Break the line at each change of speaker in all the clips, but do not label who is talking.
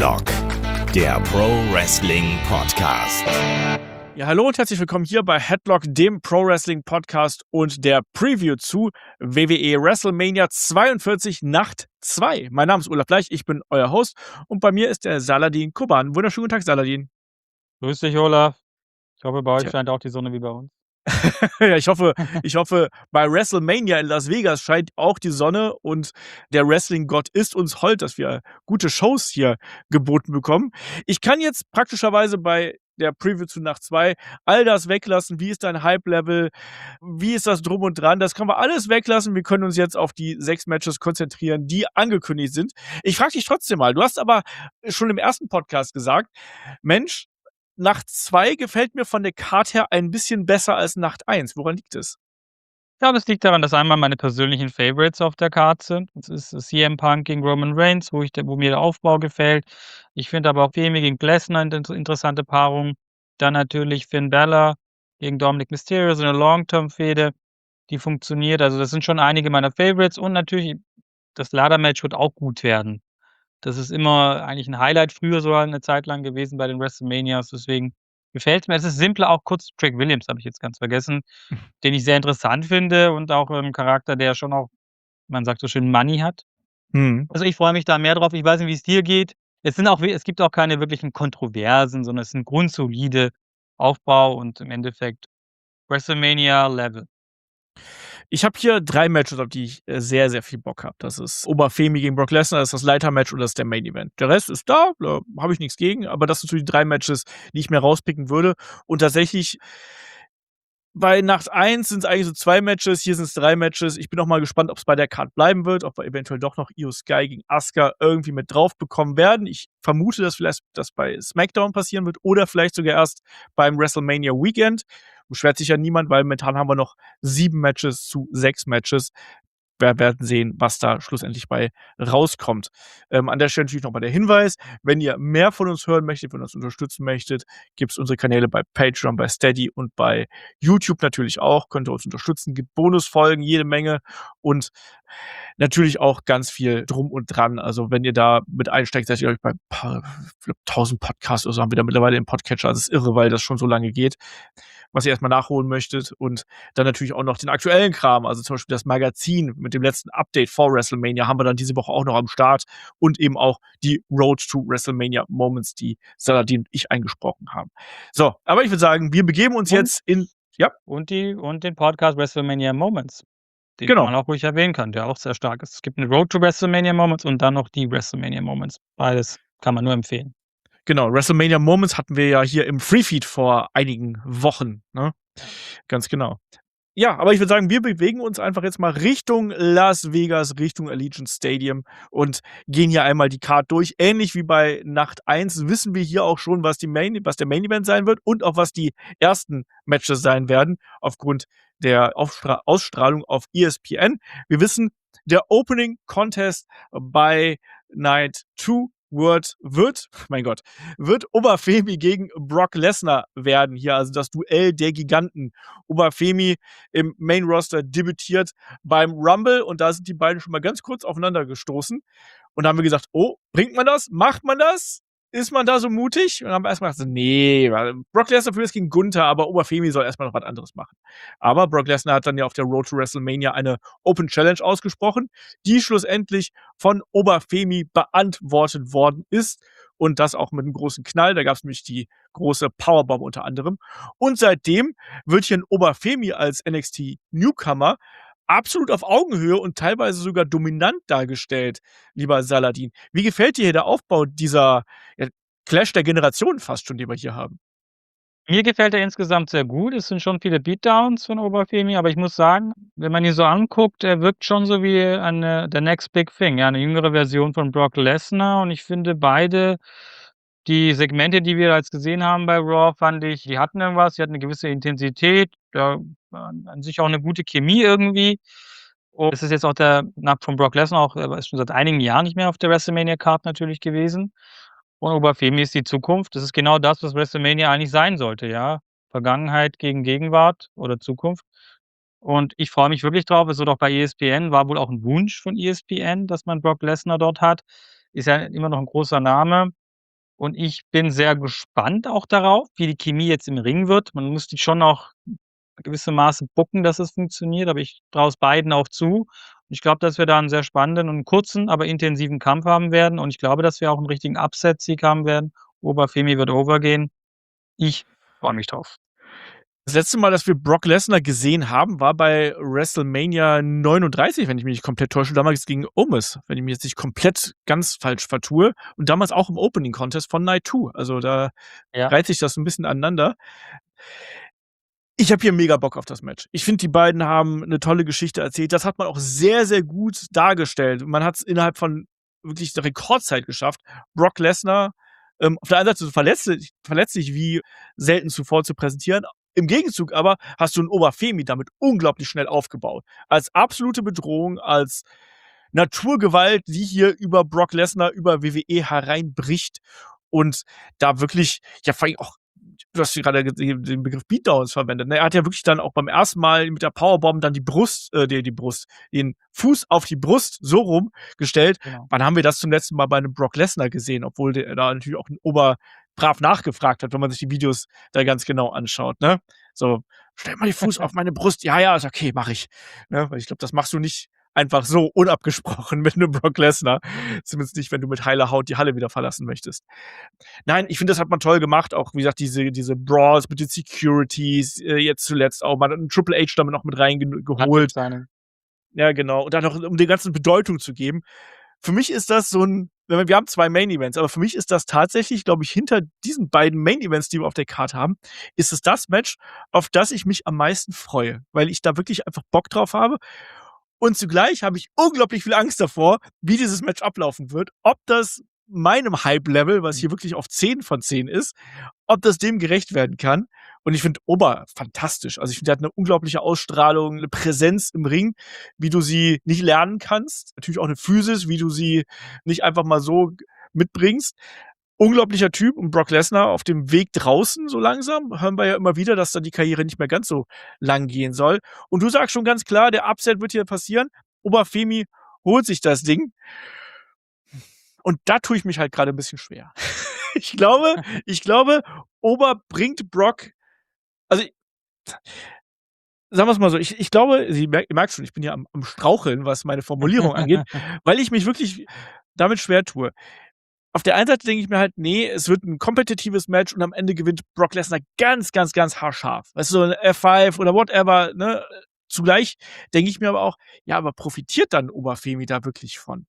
Headlock, der Pro Wrestling Podcast.
Ja, hallo und herzlich willkommen hier bei Headlock, dem Pro Wrestling Podcast und der Preview zu WWE WrestleMania 42 Nacht 2. Mein Name ist Olaf Bleich, ich bin euer Host und bei mir ist der Saladin Kuban. Wunderschönen guten Tag, Saladin.
Grüß dich, Olaf. Ich hoffe, bei euch
Tja.
scheint auch die Sonne wie bei uns.
Ja, ich hoffe, bei WrestleMania in Las Vegas scheint auch die Sonne und der Wrestling-Gott ist uns hold, dass wir gute Shows hier geboten bekommen. Ich kann jetzt praktischerweise bei der Preview zu Nacht 2 all das weglassen. Wie ist dein Hype-Level? Wie ist das drum und dran? Das können wir alles weglassen. Wir können uns jetzt auf die 6 Matches konzentrieren, die angekündigt sind. Ich frage dich trotzdem mal, du hast aber schon im ersten Podcast gesagt, Mensch, Nacht 2 gefällt mir von der Card her ein bisschen besser als Nacht 1. Woran liegt es?
Ich glaube, es liegt daran, dass einmal meine persönlichen Favorites auf der Karte sind. Das ist CM Punk gegen Roman Reigns, wo mir der Aufbau gefällt. Ich finde aber auch Femi gegen Lesnar eine interessante Paarung. Dann natürlich Finn Balor gegen Dominic Mysterio, so eine Long-Term-Fehde, die funktioniert. Also das sind schon einige meiner Favorites. Und natürlich, das Ladder-Match wird auch gut werden. Das ist immer eigentlich ein Highlight, früher sogar eine Zeit lang gewesen bei den WrestleManias. Deswegen gefällt's mir. Es ist simpler, auch kurz Trick Williams habe ich jetzt ganz vergessen, den ich sehr interessant finde und auch 'n Charakter, der schon auch, man sagt so schön, Money hat.
Mhm.
Also, ich freue mich da mehr drauf. Ich weiß nicht, wie's dir geht. Es gibt auch keine wirklichen Kontroversen, sondern es sind grundsolide Aufbau und im Endeffekt WrestleMania-Level.
Ich habe hier 3 Matches, auf die ich sehr, sehr viel Bock habe. Das ist Oberfemi gegen Brock Lesnar, das ist das Leitermatch und das ist der Main Event. Der Rest ist da habe ich nichts gegen, aber das sind so die 3 Matches, die ich mir rauspicken würde. Und tatsächlich bei Nacht 1 sind's eigentlich so 2 Matches, hier sind's 3 Matches. Ich bin auch mal gespannt, ob's bei der Card bleiben wird, ob wir eventuell doch noch Io Sky gegen Asuka irgendwie mit drauf bekommen werden. Ich vermute, dass vielleicht das bei SmackDown passieren wird oder vielleicht sogar erst beim WrestleMania Weekend. Beschwert sich ja niemand, weil momentan haben wir noch 7 Matches zu 6 Matches. Wir werden sehen, was da schlussendlich bei rauskommt. An der Stelle natürlich noch mal der Hinweis, wenn ihr mehr von uns hören möchtet, wenn ihr uns unterstützen möchtet, gibt's unsere Kanäle bei Patreon, bei Steady und bei YouTube natürlich auch. Könnt ihr uns unterstützen, gibt Bonusfolgen, jede Menge und natürlich auch ganz viel drum und dran. Also, wenn ihr da mit einsteigt, seid ihr, glaube ich, bei paar, ich glaube, 1000 Podcasts oder so haben wir da mittlerweile im Podcatcher. Das ist irre, weil das schon so lange geht, was ihr erst mal nachholen möchtet. Und dann natürlich auch noch den aktuellen Kram, also zum Beispiel das Magazin mit dem letzten Update vor WrestleMania haben wir dann diese Woche auch noch am Start und eben auch die Road to WrestleMania Moments, die Saladin und ich eingesprochen haben. So, aber ich würde sagen, wir begeben uns
Und
jetzt in
und den Podcast WrestleMania Moments, den
Genau.
man auch ruhig erwähnen kann, der auch sehr stark ist. Es gibt 'ne Road to WrestleMania Moments und dann noch die WrestleMania Moments. Beides kann man nur empfehlen.
Genau, WrestleMania Moments hatten wir ja hier im Freefeed vor einigen Wochen, ne? Ganz genau. Ja, aber ich würde sagen, wir bewegen uns einfach jetzt mal Richtung Las Vegas, Richtung Allegiant Stadium und gehen hier einmal die Card durch. Ähnlich wie bei Nacht 1 wissen wir hier auch schon, was der Main Event sein wird und auch was die ersten Matches sein werden, aufgrund der Ausstrahlung auf ESPN. Wir wissen, der Opening Contest bei Night 2 wird Oberfemi gegen Brock Lesnar werden hier, also das Duell der Giganten. Oberfemi im Main Roster debütiert beim Rumble und da sind die beiden schon mal ganz kurz aufeinander gestoßen. Und da haben wir gesagt, oh, bringt man das? Macht man das? Ist man da so mutig? Und dann haben wir erst mal gesagt, nee, Brock Lesnar für das gegen Gunther, aber Oberfemi soll erstmal noch was anderes machen. Aber Brock Lesnar hat dann ja auf der Road to WrestleMania eine Open Challenge ausgesprochen, die schlussendlich von Oberfemi beantwortet worden ist. Und das auch mit einem großen Knall. Da gab es nämlich die große Powerbomb unter anderem. Und seitdem wird hier ein Oberfemi als NXT Newcomer absolut auf Augenhöhe und teilweise sogar dominant dargestellt, lieber Saladin. Wie gefällt dir hier der Aufbau dieser Clash der Generationen fast schon, den wir hier haben?
Mir gefällt er insgesamt sehr gut. Es sind schon viele Beatdowns von Oberfemi, aber ich muss sagen, wenn man ihn so anguckt, er wirkt schon so wie der Next Big Thing, ja, 'ne jüngere Version von Brock Lesnar und ich finde beide die Segmente, die wir da jetzt gesehen haben bei Raw, fand ich, die hatten irgendwas, die hatten 'ne gewisse Intensität, da war an sich auch 'ne gute Chemie irgendwie. Und es ist jetzt auch von Brock Lesnar auch, er ist schon seit einigen Jahren nicht mehr auf der WrestleMania-Card natürlich gewesen. Und Oberfemi ist die Zukunft. Das ist genau das, was WrestleMania eigentlich sein sollte, ja. Vergangenheit gegen Gegenwart oder Zukunft. Und ich freue mich wirklich drauf. Es wird auch bei ESPN, war wohl auch 'n Wunsch von ESPN, dass man Brock Lesnar dort hat. Ist ja immer noch 'n großer Name. Und ich bin sehr gespannt auch darauf, wie die Chemie jetzt im Ring wird. Man muss die schon auch gewissermaßen bucken, dass es funktioniert, aber ich traue es beiden auch zu. Und ich glaube, dass wir da einen sehr spannenden und kurzen, aber intensiven Kampf haben werden. Und ich glaube, dass wir auch einen richtigen Upset-Sieg haben werden. Oberfemi wird overgehen. Ich freue mich drauf.
Das letzte Mal, dass wir Brock Lesnar gesehen haben, war bei WrestleMania 39, wenn ich mich nicht komplett täusche. Damals gegen Omos, wenn ich mich jetzt nicht komplett ganz falsch vertue. Und damals auch im Opening Contest von Night 2. Also da
Ja.
reiht sich das ein bisschen aneinander. Ich habe hier mega Bock auf das Match. Ich finde, die beiden haben eine tolle Geschichte erzählt. Das hat man auch sehr, sehr gut dargestellt. Man hat es innerhalb von wirklich der Rekordzeit geschafft, Brock Lesnar auf der einen Seite so verletzlich wie selten zuvor zu präsentieren. Im Gegenzug aber hast du 'n Oberfemi damit unglaublich schnell aufgebaut. Als absolute Bedrohung, als Naturgewalt, die hier über Brock Lesnar, über WWE hereinbricht und da wirklich ja, vor allem auch du hast gerade den Begriff Beatdowns verwendet, ne? Er hat ja wirklich dann auch beim ersten Mal mit der Powerbomb dann den Fuß auf die Brust so rum gestellt.
Genau.
Wann haben wir das zum letzten Mal bei 'nem Brock Lesnar gesehen? Obwohl der da natürlich auch 'n brav nachgefragt hat, wenn man sich die Videos da ganz genau anschaut, ne? So: „Stell mal die Fuß auf meine Brust.“ „Ja, ja, ist okay, mache ich.“ Ne? Weil ich glaube, das machst du nicht einfach so unabgesprochen mit 'nem Brock Lesnar. Zumindest nicht, wenn du mit heiler Haut die Halle wieder verlassen möchtest. Nein, ich finde, das hat man toll gemacht. Auch, wie gesagt, diese Brawls mit den Securities, jetzt zuletzt auch. Man hat 'n Triple H damit noch mit geholt.
Handschriftsigning.
Ja, genau. Und dann noch, um dem Ganzen Bedeutung zu geben. Für mich ist das so 'n wir haben 2 Main Events, aber für mich ist das tatsächlich, glaube ich, hinter diesen beiden Main Events, die wir auf der Card haben, ist es das Match, auf das ich mich am meisten freue, weil ich da wirklich einfach Bock drauf habe. Und zugleich habe ich unglaublich viel Angst davor, wie dieses Match ablaufen wird. Ob das meinem Hype-Level, was hier wirklich auf 10 von 10 ist, ob das dem gerecht werden kann. Und ich finde Ober fantastisch. Also, ich finde, der hat 'ne unglaubliche Ausstrahlung, 'ne Präsenz im Ring, wie du sie nicht lernen kannst. Natürlich auch 'ne Physis, wie du sie nicht einfach mal so mitbringst. Unglaublicher Typ und Brock Lesnar auf dem Weg draußen so langsam. Hören wir ja immer wieder, dass da die Karriere nicht mehr ganz so lang gehen soll. Und du sagst schon ganz klar, der Upset wird hier passieren. Oberfemi holt sich das Ding. Und da tue ich mich halt grade 'n bisschen schwer. Ich glaube, Ober bringt Brock also, sagen wir's mal so, ich glaube, ihr merkt schon, ich bin hier am Straucheln, was meine Formulierung angeht, weil ich mich wirklich damit schwer tue. Auf der einen Seite denke ich mir halt: „Ne, es wird 'n kompetitives Match und am Ende gewinnt Brock Lesnar ganz, ganz, ganz haarscharf.“ Weißt du, so 'n F5 oder whatever, ne? Zugleich denke ich mir aber auch: „Ja, aber profitiert dann Oberfemi da wirklich von?“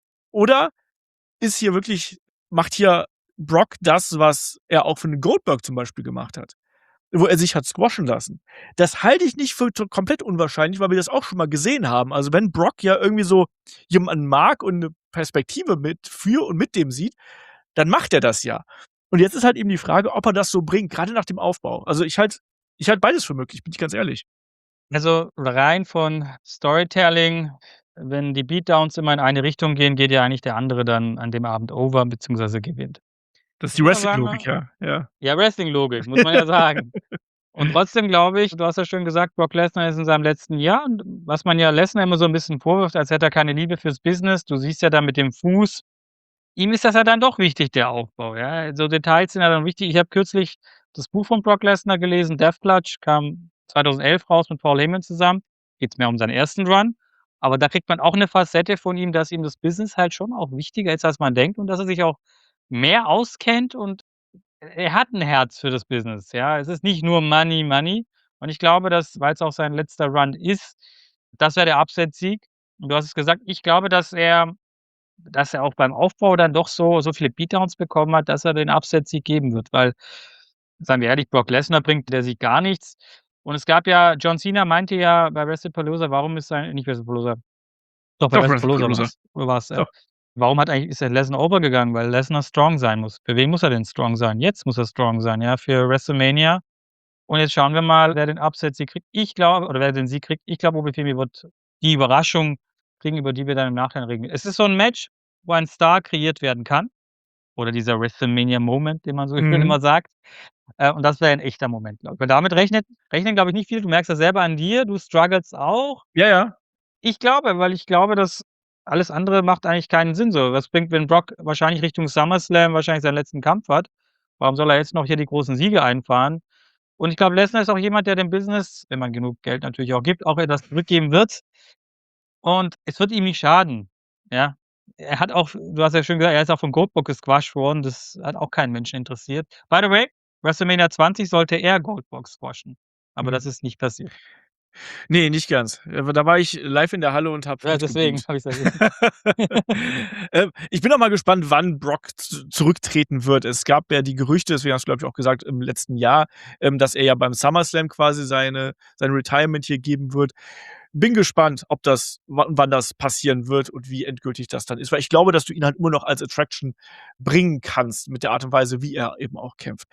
Oder ist hier wirklich macht hier Brock das, was er auch für 'nen Goldberg zum Beispiel gemacht hat, wo er sich hat squashen lassen. Das halte ich nicht für komplett unwahrscheinlich, weil wir das auch schon mal gesehen haben. Also, wenn Brock ja irgendwie so jemanden mag und 'ne Perspektive für und mit dem sieht, dann macht er das ja. Und jetzt ist halt eben die Frage, ob er das so bringt, grade nach dem Aufbau. Also, ich halte beides für möglich, bin ich ganz ehrlich.
Also, rein von Storytelling, wenn die Beatdowns immer in eine Richtung gehen, geht ja eigentlich der andere dann an dem Abend over beziehungsweise gewinnt.
Das ist
Jetzt
die
muss man sagen,
Wrestling-Logik, ja, ja.
ja, Wrestling-Logik, muss man ja sagen. Und trotzdem glaube ich, du hast ja schön gesagt, Brock Lesnar ist in seinem letzten Jahr und was man ja Lesnar immer so 'n bisschen vorwirft, als hätte er keine Liebe fürs Business. Du siehst ja da mit dem Fuß, ihm ist das ja dann doch wichtig, der Aufbau, ja? So Details sind ja dann wichtig. Ich habe kürzlich das Buch von Brock Lesnar gelesen, Death Clutch, kam 2011 raus mit Paul Heyman zusammen. Geht's mehr um seinen ersten Run, aber da kriegt man auch 'ne Facette von ihm, dass ihm das Business halt schon auch wichtiger ist, als man denkt und dass er sich auch mehr auskennt und er hat 'n Herz für das Business, ja. Es ist nicht nur Money, Money. Und ich glaube, dass weil's auch sein letzter Run ist, das wäre der Upset-Sieg. Und du hast es gesagt, ich glaube, dass er auch beim Aufbau dann doch so viele Beatdowns bekommen hat, dass er den Upset-Sieg geben wird, weil, seien wir ehrlich, Brock Lesnar bringt der Sieg gar nichts. Und es gab ja John Cena meinte ja bei WrestlePalooza, warum ist sein nicht WrestlePalooza, doch bei
Doch,
WrestlePalooza
WrestlePalooza.
war's. Wo war's?
Doch.
Warum ist der Lesnar overgegangen? Weil Lesnar strong sein muss. Für wen muss er denn strong sein? Jetzt muss er strong sein, ja, für WrestleMania. Und jetzt schauen wir mal, wer den Upset-Sieg kriegt. Ich glaube oder wer den Sieg kriegt. Ich glaube, Oberfemi wird die Überraschung kriegen, über die wir dann im Nachhinein reden. Es ist so 'n Match, wo ein Star kreiert werden kann oder dieser WrestleMania-Moment, den man so schön
Mhm.
immer sagt. Und das wäre 'n echter Moment, glaube ich. Weil damit rechnen, glaube ich, nicht viele. Du merkst das selber an dir, du strugglest auch.
Ja, ja.
Ich glaube, weil ich glaube, dass alles andere macht eigentlich keinen Sinn so. Was bringt, wenn Brock wahrscheinlich Richtung SummerSlam wahrscheinlich seinen letzten Kampf hat? Warum soll er jetzt noch hier die großen Siege einfahren? Und ich glaube, Lesnar ist auch jemand, der dem Business, wenn man genug Geld natürlich auch gibt, auch etwas zurückgeben wird. Und es wird ihm nicht schaden, ja? Er hat auch, du hast ja schön gesagt, er ist auch vom Goldberg gesquasht worden. Das hat auch keinen Menschen interessiert. By the way, WrestleMania 20 sollte er Goldberg squashen, aber das ist nicht passiert.
Nee, nicht ganz. Da war ich live in der Halle und habe
Ja, deswegen habe ich's erwähnt.
Ich bin auch mal gespannt, wann Brock zurücktreten wird. Es gab ja die Gerüchte, deswegen hast du, glaube ich, auch gesagt, im letzten Jahr, dass er ja beim SummerSlam quasi sein Retirement hier geben wird. Bin gespannt, ob das, wann das passieren wird und wie endgültig das dann ist. Weil ich glaube, dass du ihn halt immer noch als Attraction bringen kannst mit der Art und Weise, wie er eben auch kämpft.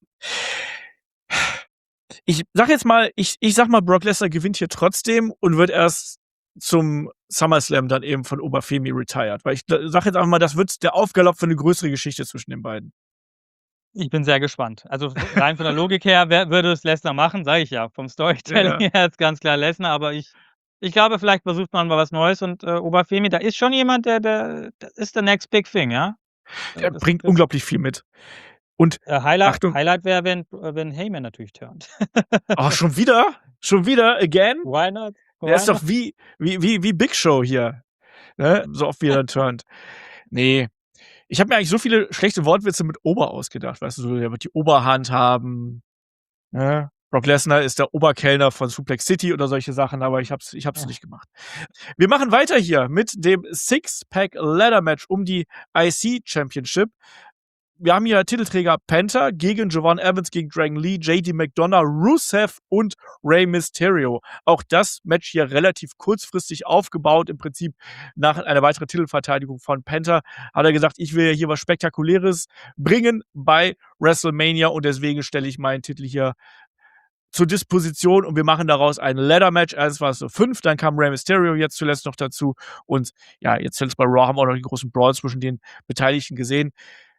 Ich sag jetzt mal, ich sag mal, Brock Lesnar gewinnt hier trotzdem und wird erst zum SummerSlam dann eben von Oberfemi retired. Weil ich sag jetzt einfach mal, das wird der Aufgalopp für eine größere Geschichte zwischen den beiden.
Ich bin sehr gespannt. Also rein von der Logik her, wer würde es Lesnar machen, sage ich ja. Vom Storytelling her ist ganz klar Lesnar, aber ich glaube, vielleicht versucht man mal was Neues und Oberfemi, da ist schon jemand, das ist the next big thing, ja?
Der bringt unglaublich viel mit. Und Achtung.
Highlight wäre, wenn Heyman natürlich turnt.
Oh, schon wieder? Schon wieder? Again?
Why not?
Der ist doch wie Big Show hier. Ne? So oft wie er turnt. Nee. Ich habe mir eigentlich so viele schlechte Wortwitze mit Ober ausgedacht. Weißt du, so, der wird die Oberhand haben. Ne? Brock Lesnar ist der Oberkellner von Suplex City oder solche Sachen, aber ich hab's nicht gemacht. Wir machen weiter hier mit dem Six-Pack Ladder Match um die IC Championship. Wir haben hier Titelträger Penta gegen Javon Evans, gegen Dragon Lee, JD McDonough, Rusev und Rey Mysterio. Auch das Match hier relativ kurzfristig aufgebaut. Im Prinzip nach einer weiteren Titelverteidigung von Penta hat er gesagt, ich will ja hier was Spektakuläres bringen bei WrestleMania und deswegen stelle ich meinen Titel hier zur Disposition und wir machen daraus ein Ladder-Match. Erst war es so 5, dann kam Rey Mysterio jetzt zuletzt noch dazu und ja, jetzt zuletzt bei Raw haben wir auch noch den großen Brawl zwischen den Beteiligten gesehen.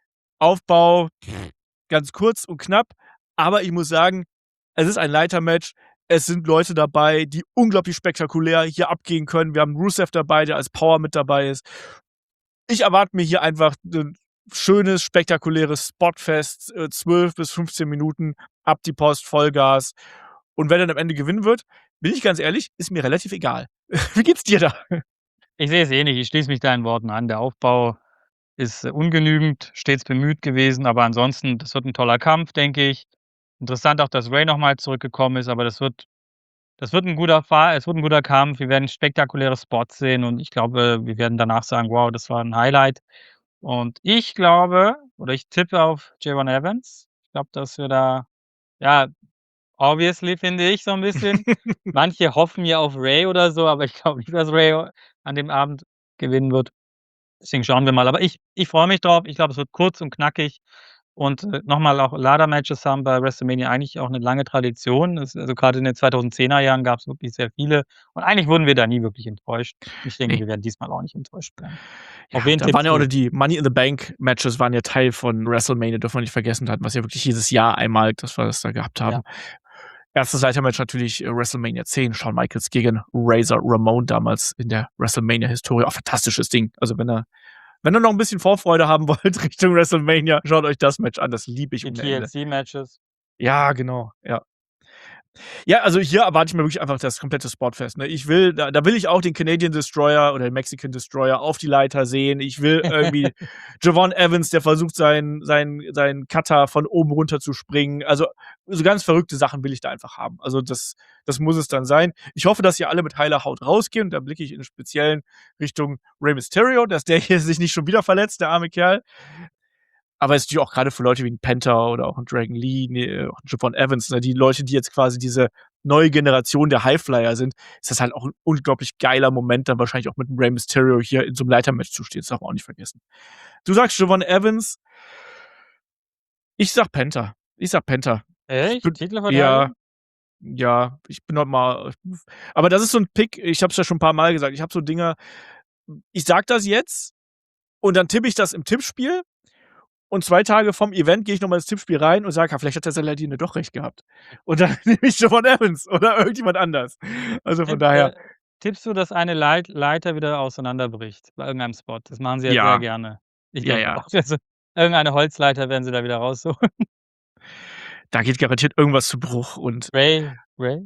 Aufbau ganz kurz und knapp, aber ich muss sagen, es ist ein Leitermatch. Es sind Leute dabei, die unglaublich spektakulär hier abgehen können. Wir haben Rusev dabei, der als Power mit dabei ist. Ich erwarte mir hier einfach ein schönes, spektakuläres Spotfest, 12 bis 15 Minuten, ab die Post, Vollgas. Und wer dann am Ende gewinnen wird, bin ich ganz ehrlich, ist mir relativ egal. Wie geht's dir da?
Ich sehe es ähnlich. Ich schließe mich deinen Worten an. Der Aufbau ist ungenügend, stets bemüht gewesen, aber ansonsten, das wird ein toller Kampf, denke ich. Interessant auch, dass Rey nochmal zurückgekommen ist, aber das wird ein guter Kampf. Wir werden spektakuläre Spots sehen und ich glaube, wir werden danach sagen, wow, das war ein Highlight. Und ich glaube, oder ich tippe auf Javon Evans. Ich glaube, dass wir da, ja, obviously finde ich so ein bisschen. Manche hoffen ja auf Rey oder so, aber ich glaube nicht, dass Rey an dem Abend gewinnen wird. Deswegen schauen wir mal. Aber ich freue mich drauf. Ich glaube, es wird kurz und knackig. Und nochmal, auch Ladder-Matches haben bei WrestleMania eigentlich auch eine lange Tradition. Also gerade in den 2010er Jahren gab es wirklich sehr viele. Und eigentlich wurden wir da nie wirklich enttäuscht. Ich denke, wir werden diesmal auch nicht enttäuscht werden.
Ja, da waren ja auch die Money in the Bank Matches waren ja Teil von WrestleMania, dürfen wir nicht vergessen hatten, was ja wirklich jedes Jahr einmal, dass wir das da gehabt haben. Ja. Erstes Leitermatch natürlich WrestleMania 10, Shawn Michaels gegen Razor Ramon damals in der WrestleMania-Historie. Auch fantastisches Ding. Also wenn ihr noch ein bisschen Vorfreude haben wollt Richtung WrestleMania, schaut euch das Match an. Das liebe ich.
Die TLC-Matches.
Ja, genau. Ja. Ja, also hier erwarte ich mir wirklich einfach das komplette Spotfest. Ne? Da will ich auch den Canadian Destroyer oder den Mexican Destroyer auf die Leiter sehen. Ich will irgendwie Javon Evans, der versucht, seinen Cutter von oben runter zu springen. Also so ganz verrückte Sachen will ich da einfach haben. Also das muss es dann sein. Ich hoffe, dass hier alle mit heiler Haut rausgehen. Da blicke ich in Speziellen Richtung Rey Mysterio, dass der hier sich nicht schon wieder verletzt, der arme Kerl. Aber es ist natürlich auch gerade für Leute wie ein Penta oder auch ein Dragon Lee, auch ein Javon Evans, ne, die Leute, die jetzt quasi diese neue Generation der Highflyer sind, ist das halt auch ein unglaublich geiler Moment, dann wahrscheinlich auch mit einem Rey Mysterio hier in so einem Leitermatch zu stehen. Das darf man auch nicht vergessen. Du sagst Javon Evans. Ich sag Penta.
Echt? Titelverteidigung?
Ja, ich bin noch mal. Aber das ist so ein Pick, ich hab's ja schon ein paar Mal gesagt, ich habe so Dinger, ich sag das jetzt und dann tippe ich das im Tippspiel. Und 2 Tage vom Event gehe ich nochmal ins Tippspiel rein und sage, vielleicht hat der Saladine doch recht gehabt. Und dann nehme ich Javon Evans oder irgendjemand anders. Also von daher.
Tippst du, dass eine Leiter wieder auseinanderbricht bei irgendeinem Spot? Das machen sie ja sehr
Ja,
gerne. Ich
ja,
denke
ja.
auch. Also, irgendeine Holzleiter werden sie da wieder rausholen.
Da geht garantiert irgendwas zu Bruch und
Ray?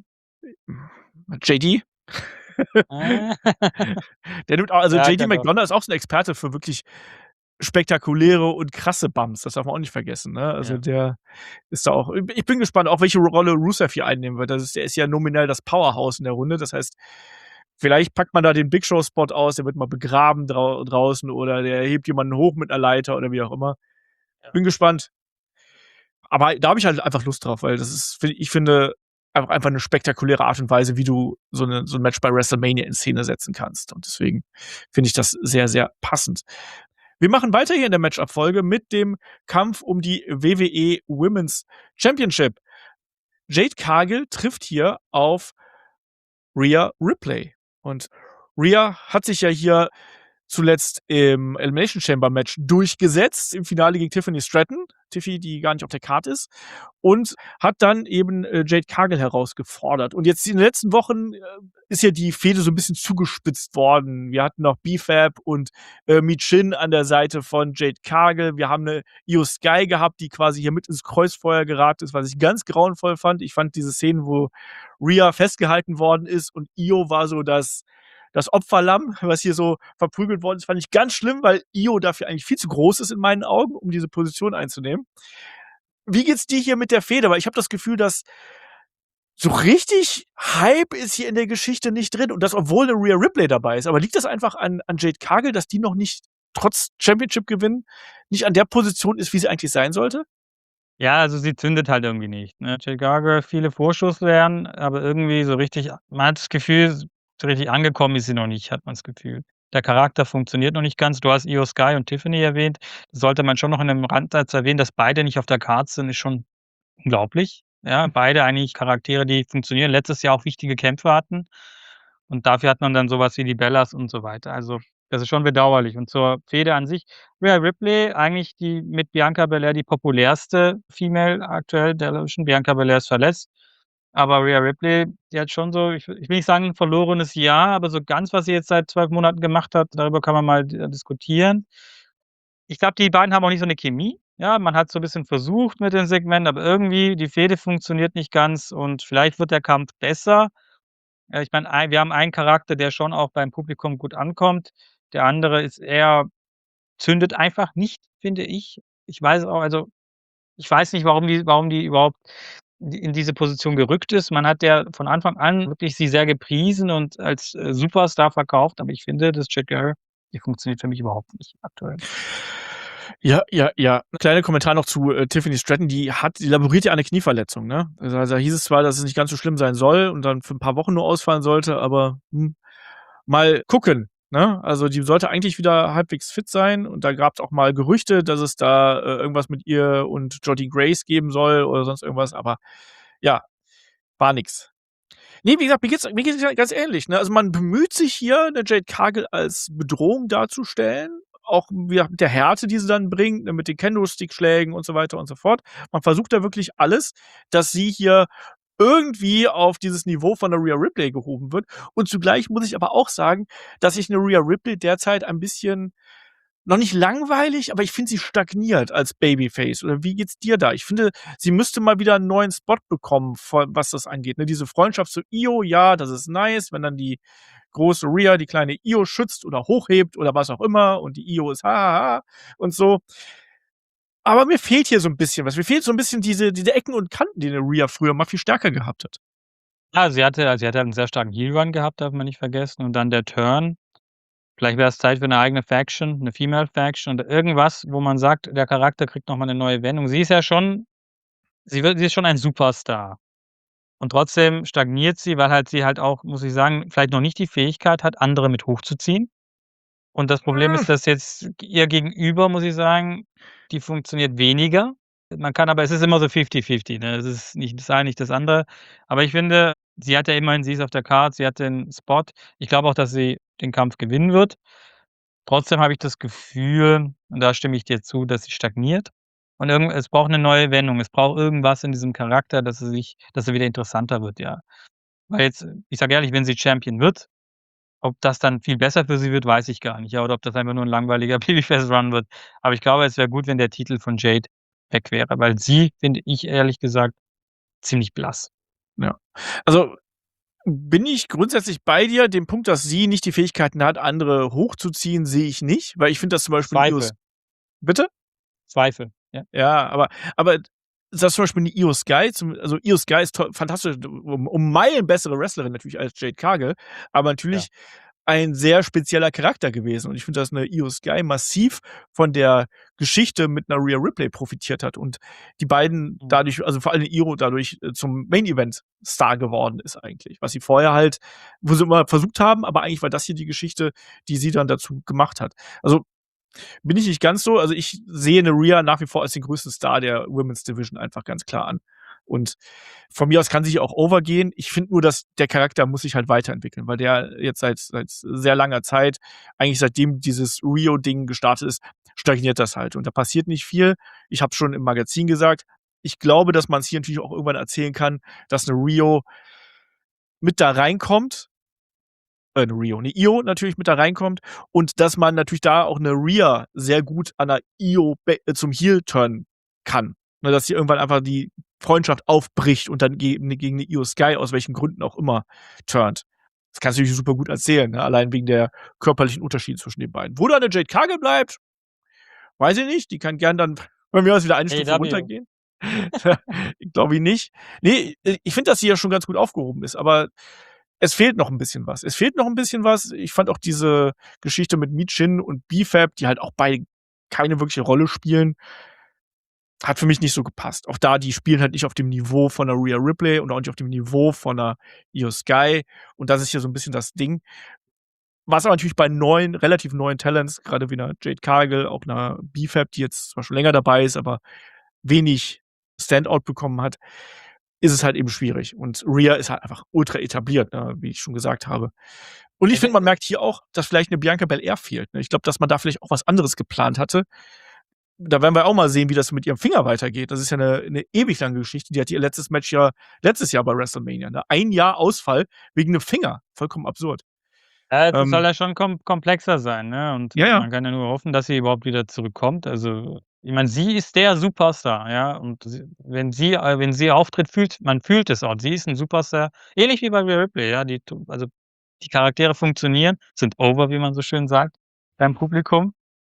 JD?
Ah.
Der nimmt auch also
Ja,
JD
könnte auch.
McDonough ist auch so 'n Experte für wirklich spektakuläre und krasse Bumps. Das darf man auch nicht vergessen, ne? Also,
Ja.
der ist da auch ich bin gespannt, auch welche Rolle Rusev hier einnehmen wird. Der ist ja nominell das Powerhouse in der Runde. Das heißt, vielleicht packt man da den Big Show-Spot aus, der wird mal begraben draußen oder der hebt jemanden hoch mit 'ner Leiter oder wie auch immer.
Ja.
Bin gespannt. Aber da habe ich halt einfach Lust drauf, weil das ist ich finde, einfach 'ne spektakuläre Art und Weise, wie du so 'n Match bei WrestleMania in Szene setzen kannst. Und deswegen finde ich das sehr, sehr passend. Wir machen weiter hier in der Match-Abfolge mit dem Kampf um die WWE Women's Championship. Jade Cargill trifft hier auf Rhea Ripley. Und Rhea hat sich ja hier zuletzt im Elimination Chamber Match durchgesetzt im Finale gegen Tiffany Stratton. Tiffy, die gar nicht auf der Karte ist. Und hat dann eben, Jade Cargill herausgefordert. Und jetzt in den letzten Wochen, ist ja die Fehde so 'n bisschen zugespitzt worden. Wir hatten noch B-Fab und, Michin an der Seite von Jade Cargill. Wir haben 'ne Io Sky gehabt, die quasi hier mit ins Kreuzfeuer geraten ist, was ich ganz grauenvoll fand. Ich fand diese Szenen, wo Rhea festgehalten worden ist und Io war so das Opferlamm, was hier so verprügelt worden ist, fand ich ganz schlimm, weil Io dafür eigentlich viel zu groß ist in meinen Augen, um diese Position einzunehmen. Wie geht's dir hier mit der Fehde? Weil ich habe das Gefühl, dass so richtig Hype ist hier in der Geschichte nicht drin und das, obwohl 'ne Rhea Ripley dabei ist. Aber liegt das einfach an Jade Cargill, dass die noch nicht trotz Championship-Gewinn nicht an der Position ist, wie sie eigentlich sein sollte?
Ja, also sie zündet halt irgendwie nicht, ne? Jade Cargill, viele Vorschusslorbeeren, aber irgendwie so richtig man hat das Gefühl, so richtig angekommen ist sie noch nicht, hat man das Gefühl. Der Charakter funktioniert noch nicht ganz. Du hast Io Sky und Tiffany erwähnt. Sollte man schon noch in 'nem Randsatz erwähnen, dass beide nicht auf der Card sind, ist schon unglaublich. Ja, beide eigentlich Charaktere, die funktionieren, letztes Jahr auch wichtige Kämpfe hatten. Und dafür hat man dann so was wie die Bellas und so weiter. Also, das ist schon bedauerlich. Und zur Fehde an sich, Rhea Ripley, eigentlich die mit Bianca Belair die populärste Female aktuell Television. Bianca Belair ist verletzt, aber Rhea Ripley, die hat schon so, ich will nicht sagen 'n verlorenes Jahr, aber so ganz, was sie jetzt seit 12 Monaten gemacht hat, darüber kann man mal diskutieren. Ich glaube, die beiden haben auch nicht so 'ne Chemie. Ja, man hat so 'n bisschen versucht mit den Segmenten, aber irgendwie die Fehde funktioniert nicht ganz und vielleicht wird der Kampf besser. Ich meine, wir haben einen Charakter, der schon auch beim Publikum gut ankommt. Der andere ist eher zündet einfach nicht, finde ich. Ich weiß auch also, ich weiß nicht, warum die überhaupt in diese Position gerückt ist. Man hat ja von Anfang an wirklich sie sehr gepriesen und als, Superstar verkauft, aber ich finde, dass Jade Cargill, die funktioniert für mich überhaupt nicht aktuell.
Ja, ja, ja. Kleiner Kommentar noch zu, Tiffany Stratton, die laboriert ja an 'ne Knieverletzung, ne? Also, da hieß es zwar, dass es nicht ganz so schlimm sein soll und dann für 'n paar Wochen nur ausfallen sollte, aber, mal gucken, ne? Also, die sollte eigentlich wieder halbwegs fit sein und da gab's auch mal Gerüchte, dass es da, irgendwas mit ihr und Jordynne Grace geben soll oder sonst irgendwas, aber ja, war nix. Ne, wie gesagt, mir geht's ja ganz ähnlich, ne? Also, man bemüht sich hier, 'ne Jade Cargill als Bedrohung darzustellen, auch ja mit der Härte, die sie dann bringt, ne, mit den Kendo-Stick-Schlägen und so weiter und so fort. Man versucht da wirklich alles, dass sie hier irgendwie auf dieses Niveau von 'ner Rhea Ripley gehoben wird. Und zugleich muss ich aber auch sagen, dass ich 'ne Rhea Ripley derzeit ein bisschen noch nicht langweilig, aber ich finde, sie stagniert als Babyface. Oder wie geht's dir da? Ich finde, sie müsste mal wieder 'n neuen Spot bekommen, was das angeht, ne? Diese Freundschaft zu Io, ja, das ist nice, wenn dann die große Rhea die kleine Io schützt oder hochhebt oder was auch immer und die Io ist ha ha ha und so. Aber mir fehlt hier so 'n bisschen was. Mir fehlt so 'n bisschen diese Ecken und Kanten, die 'ne Rhea früher mal viel stärker gehabt hat.
Ja, sie hatte halt 'n sehr starken Heel Run gehabt, darf man nicht vergessen. Und dann der Turn. Vielleicht wäre es Zeit für 'ne eigene Faction, 'ne Female Faction oder irgendwas, wo man sagt, der Charakter kriegt noch mal 'ne neue Wendung. Sie ist ja schon sie ist schon ein Superstar. Und trotzdem stagniert sie, weil halt sie halt auch, muss ich sagen, vielleicht noch nicht die Fähigkeit hat, andere mit hochzuziehen. Und das Problem
Hm.
ist, dass jetzt ihr Gegenüber, muss ich sagen, die funktioniert weniger. Man kann aber es ist immer so 50-50, ne? Es ist nicht das eine, nicht das andere. Aber ich finde, sie hat ja immerhin sie ist auf der Card, sie hat den Spot. Ich glaube auch, dass sie den Kampf gewinnen wird. Trotzdem habe ich das Gefühl, und da stimme ich dir zu, dass sie stagniert. Und es braucht 'ne neue Wendung. Es braucht irgendwas in diesem Charakter, dass er wieder interessanter wird, ja. Weil jetzt ich sage ehrlich, wenn sie Champion wird Ob das dann viel besser für sie wird, weiß ich gar nicht. Ja, oder ob das einfach nur 'n langweiliger Babyface-Run wird. Aber ich glaube, es wäre gut, wenn der Titel von Jade weg wäre, weil sie, finde ich ehrlich gesagt, ziemlich blass.
Ja. Also, bin ich grundsätzlich bei dir. Den Punkt, dass sie nicht die Fähigkeiten hat, andere hochzuziehen, sehe ich nicht, weil ich finde das zum Beispiel Io
Zweifel,
bitte?
Zweifel, ja.
Ja, aber das zum Beispiel 'ne Io Sky also, Io Sky ist fantastisch, um Meilen bessere Wrestlerin natürlich als Jade Cargill, aber
Ja.
natürlich ein sehr spezieller Charakter gewesen. Und ich finde, dass 'ne Io Sky massiv von der Geschichte mit 'ner Rhea Ripley profitiert hat und die beiden
Mhm.
dadurch vor allem Io dadurch, zum Main Event Star geworden ist eigentlich, was sie vorher halt wo sie immer versucht haben, aber eigentlich war das hier die Geschichte, die sie dann dazu gemacht hat. Also, bin ich nicht ganz so. Also, ich sehe 'ne Rhea nach wie vor als den größten Star der Women's Division einfach ganz klar an. Und von mir aus kann sie auch over gehen. Ich finde nur, dass der Charakter muss sich halt weiterentwickeln, weil der jetzt seit sehr langer Zeit, eigentlich seitdem dieses Rio-Ding gestartet ist, stagniert das halt und da passiert nicht viel. Ich habe schon im Magazin gesagt, ich glaube, dass man's hier natürlich auch irgendwann erzählen kann, dass 'ne Rio mit da reinkommt 'ne Io natürlich mit da reinkommt und dass man natürlich da auch 'ne Rhea sehr gut an 'ner Io zum Heel turnen kann. Ne, dass sie irgendwann einfach die Freundschaft aufbricht und dann gegen 'ne Io Sky, aus welchen Gründen auch immer, turnt. Das kannst du natürlich super gut erzählen, ne, allein wegen der körperlichen Unterschiede zwischen den beiden. Wo da 'ne Jade Cargill bleibt, weiß ich nicht. Die kann gern dann von mir aus wieder eine Stufe
AEW.
runtergehen. Glaube ich nicht. Ne, ich finde, dass sie ja schon ganz gut aufgehoben ist, aber es fehlt noch 'n bisschen was. Es fehlt noch 'n bisschen was. Ich fand auch diese Geschichte mit Michin und B-Fab, die halt auch beide keine wirkliche Rolle spielen, hat für mich nicht so gepasst. Auch da, die spielen halt nicht auf dem Niveau von 'ner Rhea Ripley und auch nicht auf dem Niveau von 'ner Io Sky und das ist hier so 'n bisschen das Ding. Was aber natürlich bei relativ neuen Talents, grade wie 'ner Jade Cargill, auch 'ner B-Fab, die jetzt zwar schon länger dabei ist, aber wenig Standout bekommen hat, ist es halt eben schwierig. Und Rhea ist halt einfach ultra etabliert, ne, wie ich schon gesagt habe. Und ich finde, man merkt hier auch, dass vielleicht 'ne Bianca Belair fehlt, ne? Ich glaube, dass man da vielleicht auch was anderes geplant hatte. Da werden wir auch mal sehen, wie das mit ihrem Finger weitergeht. Das ist ja 'ne ewig lange Geschichte. Die hatte ihr letztes Match ja letztes Jahr bei WrestleMania, ne? 1 Jahr Ausfall wegen 'nem Finger. Vollkommen absurd.
Das soll
Ähm,
ja schon komplexer sein, ne? Und
ja, ja.
man kann ja nur hoffen, dass sie überhaupt wieder zurückkommt. Also, ich meine, sie ist der Superstar, ja? Und wenn sie auftritt, fühlt es auch. Sie ist 'n Superstar, ähnlich wie bei Rhea Ripley, ja? Die Charaktere funktionieren, sind over, wie man so schön sagt, beim Publikum.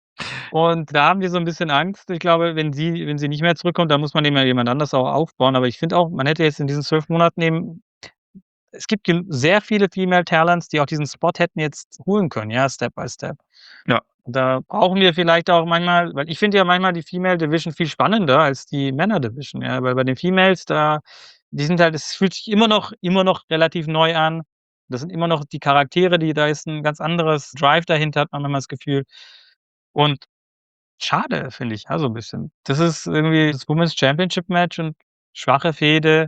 Und da haben wir so 'n bisschen Angst. Ich glaube, wenn sie nicht mehr zurückkommt, dann muss man eben ja jemand anders auch aufbauen. Aber ich finde auch, man hätte jetzt in diesen 12 Monaten eben es gibt sehr viele Female Talents, die auch diesen Spot hätten jetzt holen können, ja, Step by Step.
Ja.
Und da brauchen wir vielleicht auch manchmal, weil ich finde ja manchmal die Female Division viel spannender als die Männer Division, ja, weil bei den Females die sind halt, es fühlt sich immer noch relativ neu an. Das sind immer noch die Charaktere, da ist 'n ganz anderes Drive dahinter, hat man manchmal das Gefühl. Und schade, finde ich, ja, so 'n bisschen. Das ist irgendwie das Women's Championship Match und schwache Fehde.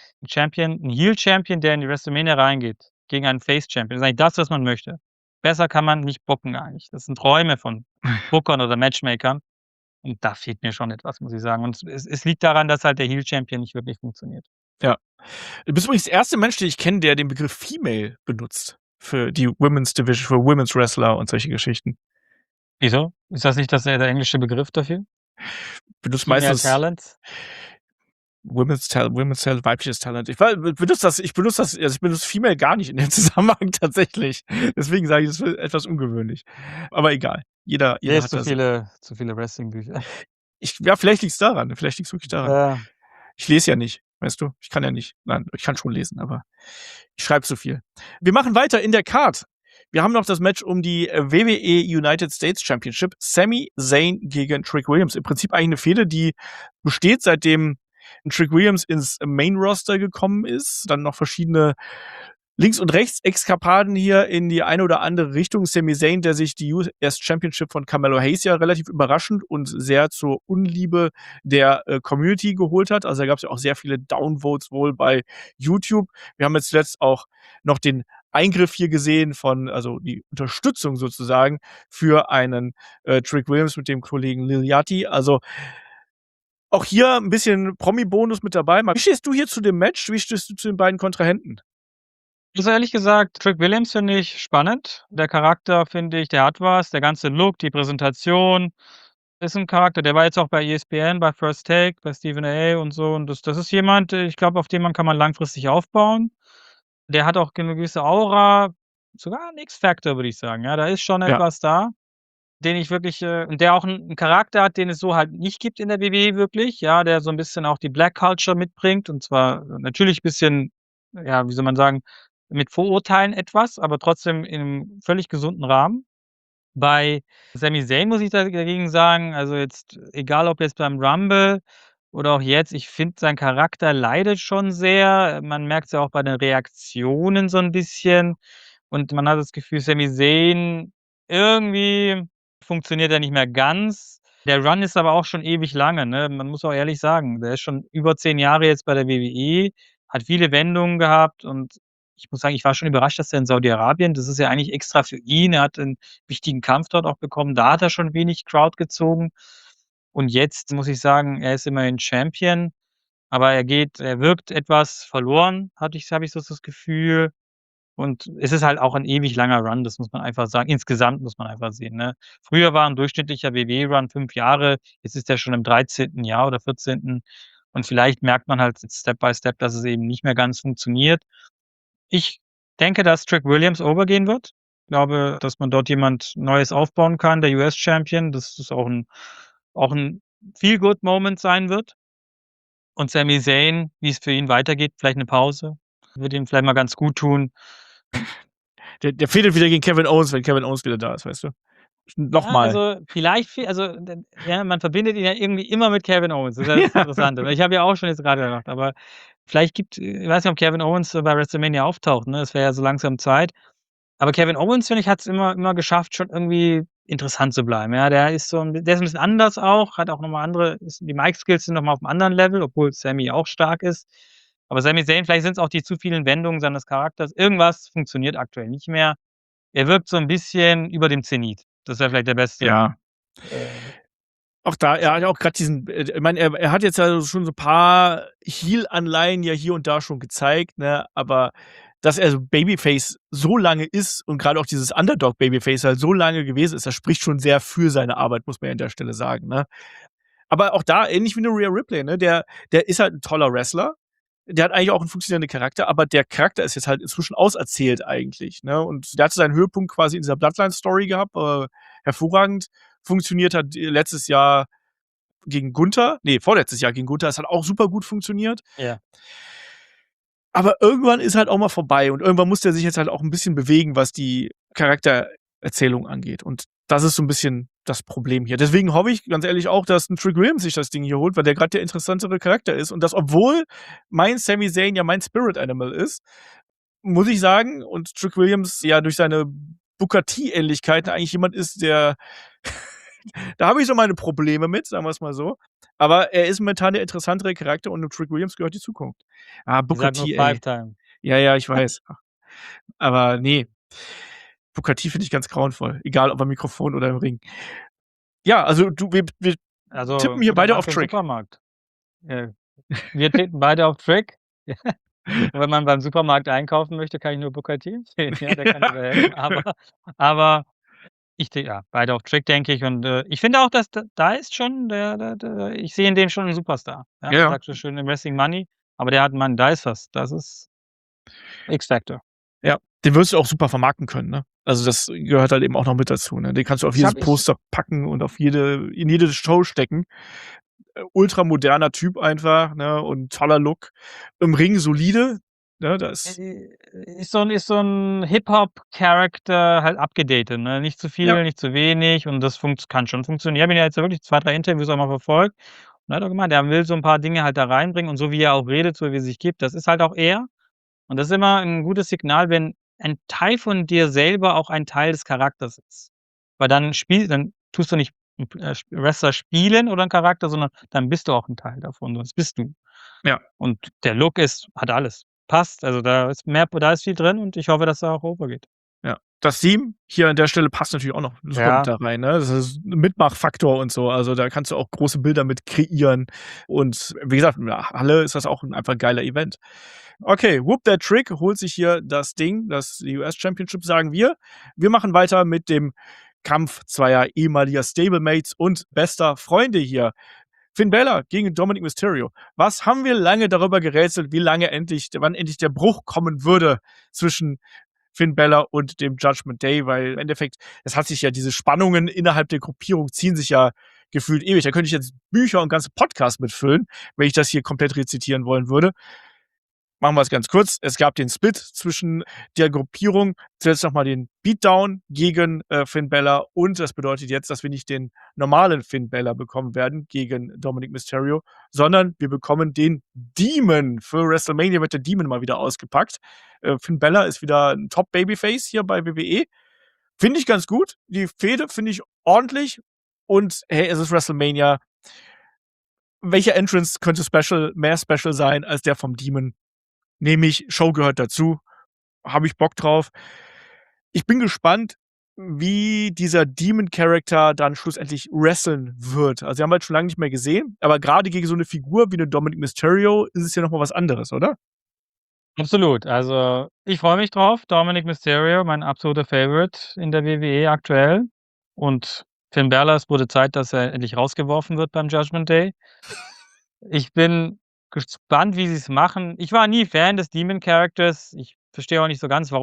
'N Heel Champion, der in die WrestleMania reingeht, gegen einen Face Champion. Das ist eigentlich das, was man möchte. Besser kann man nicht booken eigentlich. Das sind Träume von Bookern oder Matchmakern und da fehlt mir schon etwas, muss ich sagen. Und es liegt daran, dass halt der Heel Champion nicht wirklich funktioniert.
Ja. Du bist übrigens der erste Mensch, den ich kenne, der den Begriff Female benutzt für die Women's Division, für Women's Wrestler und solche Geschichten.
Wieso? Ist das nicht der englische Begriff dafür?
Benutzt
Female
meistens
Talents?
Women's Talent, weibliches Talent. Ich benutze Female gar nicht in dem Zusammenhang tatsächlich. Deswegen sage ich, das ist etwas ungewöhnlich. Aber egal. Jeder
Lese
hat das.
zu viele Wrestling-Bücher.
Ja, vielleicht liegt's daran. Vielleicht liegt's wirklich daran.
Ja.
Ich lese ja nicht, weißt du? Ich kann ja nicht. Nein, ich kann schon lesen, aber ich schreibe zu viel. Wir machen weiter in der Card. Wir haben noch das Match um die WWE United States Championship. Sami Zayn gegen Trick Williams. Im Prinzip eigentlich 'ne Fehde, die besteht, seitdem Trick Williams ins Main Roster gekommen ist. Dann noch verschiedene Links- und Rechts-Exkapaden hier in die eine oder andere Richtung. Sami Zayn, der sich die US Championship von Carmelo Hayes ja relativ überraschend und sehr zur Unliebe der Community geholt hat. Also, da gab's ja auch sehr viele Downvotes wohl bei YouTube. Wir haben jetzt zuletzt auch noch den Eingriff hier gesehen also die Unterstützung sozusagen für einen Trick Williams mit dem Kollegen Lil Yachty. Also, auch hier 'n bisschen Promi-Bonus mit dabei. Wie stehst du hier zu dem Match? Wie stehst du zu den beiden Kontrahenten?
Also, ehrlich gesagt, Trick Williams finde ich spannend. Der Charakter, finde ich, der hat was. Der ganze Look, die Präsentation ist 'n Charakter, der war jetzt auch bei ESPN, bei First Take, bei Stephen A. und so und das ist jemand, ich glaube, auf den kann man langfristig aufbauen. Der hat auch 'ne gewisse Aura, sogar 'n X-Factor, würde ich sagen. Ja, da ist schon
Ja.
etwas da, den ich wirklich und der auch 'n Charakter hat, den es so halt nicht gibt in der WWE wirklich, ja, der so 'n bisschen auch die Black Culture mitbringt und zwar natürlich bisschen, ja, wie soll man sagen, mit Vorurteilen etwas, aber trotzdem in 'nem völlig gesunden Rahmen. Bei Sami Zayn muss ich dagegen sagen, also jetzt egal ob jetzt beim Rumble oder auch jetzt, ich finde, sein Charakter leidet schon sehr. Man merkt's ja auch bei den Reaktionen so 'n bisschen und man hat das Gefühl, Sami Zayn irgendwie funktioniert er nicht mehr ganz. Der Run ist aber auch schon ewig lange, ne? Man muss auch ehrlich sagen, der ist schon über 10 Jahre jetzt bei der WWE, hat viele Wendungen gehabt und ich muss sagen, ich war schon überrascht, dass er in Saudi-Arabien, das ist ja eigentlich extra für ihn, er hat 'n wichtigen Kampf dort auch bekommen, da hat er schon wenig Crowd gezogen und jetzt muss ich sagen, er ist immerhin Champion, aber er wirkt etwas verloren, habe ich so das Gefühl. Und es ist halt auch 'n ewig langer Run, das muss man einfach sagen. Insgesamt muss man einfach sehen, ne? Früher war 'n durchschnittlicher WWE-Run 5 Jahre, jetzt ist er schon im 13. Jahr oder 14. Und vielleicht merkt man halt Step by Step, dass es eben nicht mehr ganz funktioniert. Ich denke, dass Trick Williams overgehen wird. Glaube, dass man dort jemand Neues aufbauen kann, der US-Champion, dass das auch 'n Feel-Good-Moment sein wird. Und Sami Zayn, wie's für ihn weitergeht, vielleicht 'ne Pause, würde ihm vielleicht mal ganz gut tun.
Der fädelt wieder gegen Kevin Owens, wenn Kevin Owens wieder da ist, weißt du? Noch
Ja,
mal.
also vielleicht ja, man verbindet ihn ja irgendwie immer mit Kevin Owens. Das ist ja das
Ja.
Interessante. Ich habe ja auch schon jetzt grade gedacht, aber vielleicht ich weiß nicht, ob Kevin Owens bei WrestleMania auftaucht, ne? Es wäre ja so langsam Zeit. Aber Kevin Owens, finde ich, hat's immer geschafft, schon irgendwie interessant zu bleiben. Ja, der ist 'n bisschen anders auch, hat auch noch mal die Mic-Skills sind noch mal auf'm anderen Level, obwohl Sami auch stark ist. Aber Sami Zayn, vielleicht sind's auch die zu vielen Wendungen seines Charakters. Irgendwas funktioniert aktuell nicht mehr. Er wirkt so 'n bisschen über dem Zenit. Das wäre vielleicht der beste,
Ja.
äh
Auch da er hat ja auch grad diesen ich meine, er hat jetzt ja schon so paar Heel-Anleihen ja hier und da schon gezeigt, ne? Aber dass er so Babyface so lange ist und grade auch dieses Underdog-Babyface halt so lange gewesen ist, das spricht schon sehr für seine Arbeit, muss man ja an der Stelle sagen, ne? Aber auch da ähnlich wie 'ne Rhea Ripley, ne? Der ist halt 'n toller Wrestler. Der hat eigentlich auch 'n funktionierenden Charakter, aber der Charakter ist jetzt halt inzwischen auserzählt eigentlich, ne? Und der hatte seinen Höhepunkt quasi in dieser Bloodline-Story gehabt, hervorragend funktioniert hat letztes Jahr gegen Gunther. Ne, vorletztes Jahr gegen Gunther. Es hat auch super gut funktioniert.
Ja.
Aber irgendwann ist halt auch mal vorbei und irgendwann muss der sich jetzt halt auch 'n bisschen bewegen, was die Charaktererzählung angeht. Und das ist so 'n bisschen das Problem hier. Deswegen hoffe ich ganz ehrlich auch, dass 'n Trick Williams sich das Ding hier holt, weil der grad der interessantere Charakter ist und das, obwohl mein Sami Zayn ja mein Spirit Animal ist, muss ich sagen und Trick Williams ja durch seine Booker T-Ähnlichkeiten eigentlich jemand ist, der da habe ich so meine Probleme mit, sagen wir's mal so. Aber er ist momentan der interessantere Charakter und 'nem Trick Williams gehört die Zukunft. Ah,
Ich
Booker
sage nur
T, ey.
Five-Time.
Ja, ja, ich weiß. Aber ne, Booker T finde ich ganz grauenvoll, egal ob am Mikrofon oder im Ring. Ja, also du wir
Also,
tippen hier
guter
beide
Mann
auf
für 'n
Trick.
Supermarkt. Äh, wir tippen beide auf Trick. Und wenn man beim Supermarkt einkaufen möchte, kann ich nur Booker T empfehlen. Ja, der kann dabei helfen. Aber ja, beide auf Trick, denke ich. Und, ich finde auch, dass da ist schon ich sehe in dem schon 'n Superstar. Ja,
Ja,
man
ja.
sagt so schön im Wrestling Money, aber der hat Mann, da ist was. Das ist X-Factor.
Ja, den wirst du auch super vermarkten können, ne? Also, das gehört halt eben auch noch mit dazu, ne? Den kannst du auf
Das
jedes
habe ich
Poster packen und in jede Show stecken. Ultramoderner Typ einfach, ne, und toller Look. Im Ring solide, ne, das
ist so 'n Hip-Hop-Character halt abgedatet, ne? Nicht zu
ja,
viel, nicht zu wenig und das kann schon funktionieren. Ich habe ihn ja jetzt wirklich 2, 3 Interviews auch mal verfolgt und er hat auch gemeint, er will so 'n paar Dinge halt da reinbringen und so wie er auch redet, so wie er sich gibt, das ist halt auch er. Und das ist immer 'n gutes Signal, wenn ein Teil von dir selber auch ein Teil des Charakters ist. Weil dann tust du nicht 'n Wrestler spielen oder 'n Charakter, sondern dann bist du auch 'n Teil davon. Das bist du.
ja.
Und der Look hat alles. Passt, also da ist viel drin und ich hoffe, dass er auch overgeht.
Ja. Das Theme hier an der Stelle passt natürlich auch noch super mit
Ja.
da rein, ne? Das ist 'n Mitmachfaktor und so. Also, da kannst du auch große Bilder mit kreieren. Und wie gesagt, in der Halle ist das auch 'n einfach geiler Event. Okay, Whoop That Trick holt sich hier das Ding, das US Championship, sagen wir. Wir machen weiter mit dem Kampf zweier ehemaliger Stablemates und bester Freunde hier. Finn Balor gegen Dominic Mysterio. Was haben wir lange darüber gerätselt, wann endlich der Bruch kommen würde zwischen Finn Balor und dem Judgment Day, weil im Endeffekt, es hat sich ja diese Spannungen innerhalb der Gruppierung ziehen sich ja gefühlt ewig. Da könnte ich jetzt Bücher und ganze Podcasts mitfüllen, wenn ich das hier komplett rezitieren wollen würde. Machen wir es ganz kurz. Es gab den Split zwischen der Gruppierung. Zuletzt noch mal den Beatdown gegen Finn Balor. Und das bedeutet jetzt, dass wir nicht den normalen Finn Balor bekommen werden gegen Dominic Mysterio, sondern wir bekommen den Demon. Für WrestleMania wird der Demon mal wieder ausgepackt. Finn Balor ist wieder ein Top-Babyface hier bei WWE. Finde ich ganz gut. Die Fehde finde ich ordentlich. Und hey, es ist WrestleMania. Welcher Entrance könnte mehr Special sein als der vom Demon? Nämlich Show gehört dazu, habe ich Bock drauf. Ich bin gespannt, wie dieser Demon-Character dann schlussendlich wresteln wird. Also, wir haben halt schon lange nicht mehr gesehen, aber grade gegen so 'ne Figur wie 'ne Dominic Mysterio ist es ja noch mal was anderes, oder?
Absolut. Also, ich freue mich drauf. Dominic Mysterio, mein absoluter Favorite in der WWE aktuell. Und Finn Balor, es wurde Zeit, dass er endlich rausgeworfen wird beim Judgment Day. Ich bin gespannt, wie sie's machen. Ich war nie Fan des Demon Characters. Ich verstehe auch nicht so ganz,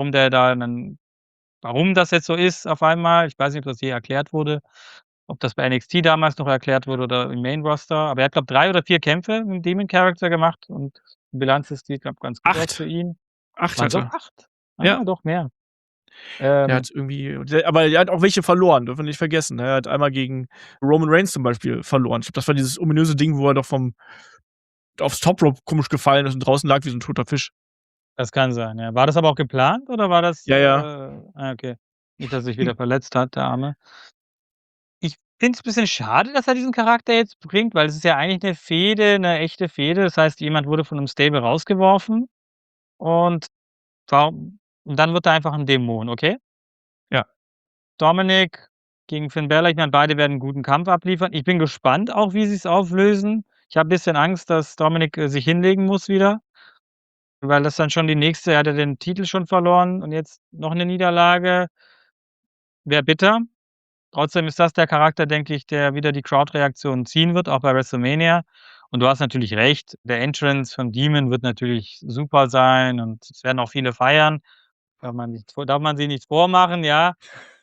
warum das jetzt so ist auf einmal. Ich weiß nicht, ob das je erklärt wurde, ob das bei NXT damals noch erklärt wurde oder im Main Roster. Aber er hat, glaube 3 oder 4 Kämpfe mit'm Demon Character gemacht und die Bilanz sieht, glaube ganz gut aus für
8.
ihn.
8
Waren's
hat
auch
er.
8?
Ja.
Ah, doch mehr.
Der
Ähm
hat irgendwie aber er hat auch welche verloren, dürfen wir nicht vergessen, ne? Er hat einmal gegen Roman Reigns zum Beispiel verloren. Ich glaube, das war dieses ominöse Ding, wo er doch aufs Top Rope komisch gefallen ist und draußen lag wie so 'n toter Fisch.
Das kann sein, ja. War das aber auch geplant oder war das,
Ja, ja.
okay. Nicht, dass er sich wieder verletzt hat, der Arme. Ich finde es bisschen schade, dass er diesen Charakter jetzt bringt, weil es ist ja eigentlich 'ne Fehde, 'ne echte Fehde. Das heißt, jemand wurde von 'nem Stable rausgeworfen und warum und dann wird er einfach 'n Dämon, okay?
Ja.
Dominic gegen Finn Balor, ich meine, beide werden 'n guten Kampf abliefern. Ich bin gespannt auch, wie sie's auflösen. Ich habe bisschen Angst, dass Dominic, sich hinlegen muss wieder, weil das dann schon die nächste, er hat ja den Titel schon verloren und jetzt noch 'ne Niederlage. Wäre bitter. Trotzdem ist das der Charakter, denke ich, der wieder die Crowd-Reaktionen ziehen wird, auch bei WrestleMania. Und du hast natürlich recht, der Entrance von Demon wird natürlich super sein und es werden auch viele feiern. Darf man sich nichts vormachen, ja.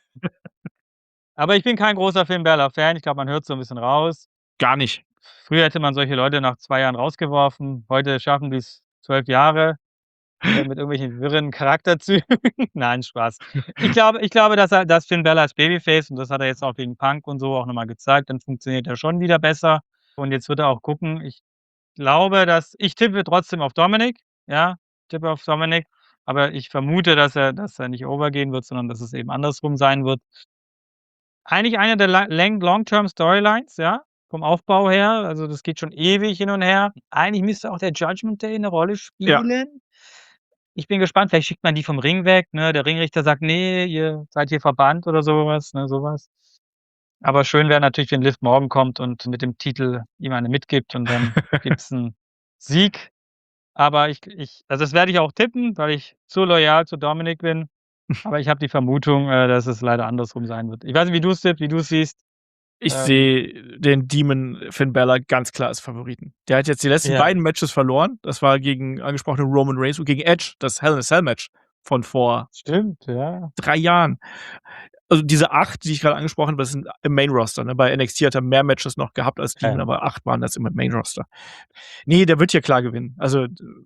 Aber ich bin kein großer Finn Balor-Fan. Ich glaube, man hört's so 'n bisschen raus.
Gar nicht.
Früher hätte man solche Leute nach 2 Jahren rausgeworfen. Heute schaffen die's 12 Jahre mit irgendwelchen wirren Charakterzügen. Nein, Spaß. Ich glaube, dass Finn Balor als Babyface und das hat er jetzt auch gegen Punk und so auch noch mal gezeigt, dann funktioniert er schon wieder besser. Und jetzt wird er auch gucken. Ich glaube, dass ich tippe trotzdem auf Dominic, ja, tippe auf Dominic, aber ich vermute, dass er nicht overgehen wird, sondern dass es eben andersrum sein wird. Eigentlich eine der Long-Term Storylines, ja, vom Aufbau her. Also, das geht schon ewig hin und her. Eigentlich müsste auch der Judgment Day 'ne Rolle
Ja.
spielen. Ich bin gespannt, vielleicht schickt man die vom Ring weg, ne? Der Ringrichter sagt: „Ne, ihr seid hier verbannt“ oder so was, ne, so was. Aber schön wäre natürlich, wenn Liv Morgan kommt und mit dem Titel ihm eine mitgibt und dann gibt's 'n Sieg. Aber also, das werde ich auch tippen, weil ich zu loyal zu Dominic bin. Aber ich habe die Vermutung, dass es leider andersrum sein wird. Ich weiß nicht, wie du's tippst, wie du's siehst.
Ich
Ähm
sehe den Demon Finn Balor ganz klar als Favoriten. Der hat jetzt die letzten
Ja.
beiden Matches verloren. Das war gegen angesprochenen Roman Reigns und gegen Edge, das Hell in a Cell Match von vor
Stimmt, ja.
3 Jahren. Also, diese 8, die ich grade angesprochen habe, das sind im Main Roster, ne? Bei NXT hat er mehr Matches noch gehabt als Demon,
Ja.
aber 8 waren das im Main Roster. Ne, der wird hier klar gewinnen. Also,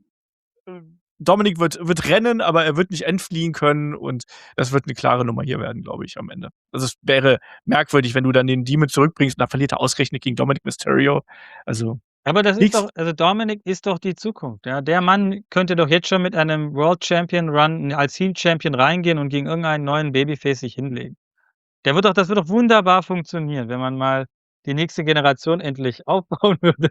Dominic wird rennen, aber er wird nicht entfliehen können und das wird 'ne klare Nummer hier werden, glaube ich, am Ende. Also, es wäre merkwürdig, wenn du dann den Demon zurückbringst und dann verliert er ausgerechnet gegen Dominic Mysterio. Also,
Aber das ist
nix.
doch also, Dominic ist doch die Zukunft, ja? Der Mann könnte doch jetzt schon mit einem World Champion Run als Heel Champion reingehen und gegen irgendeinen neuen Babyface sich hinlegen. Das wird doch wunderbar funktionieren, wenn man mal die nächste Generation endlich aufbauen würde.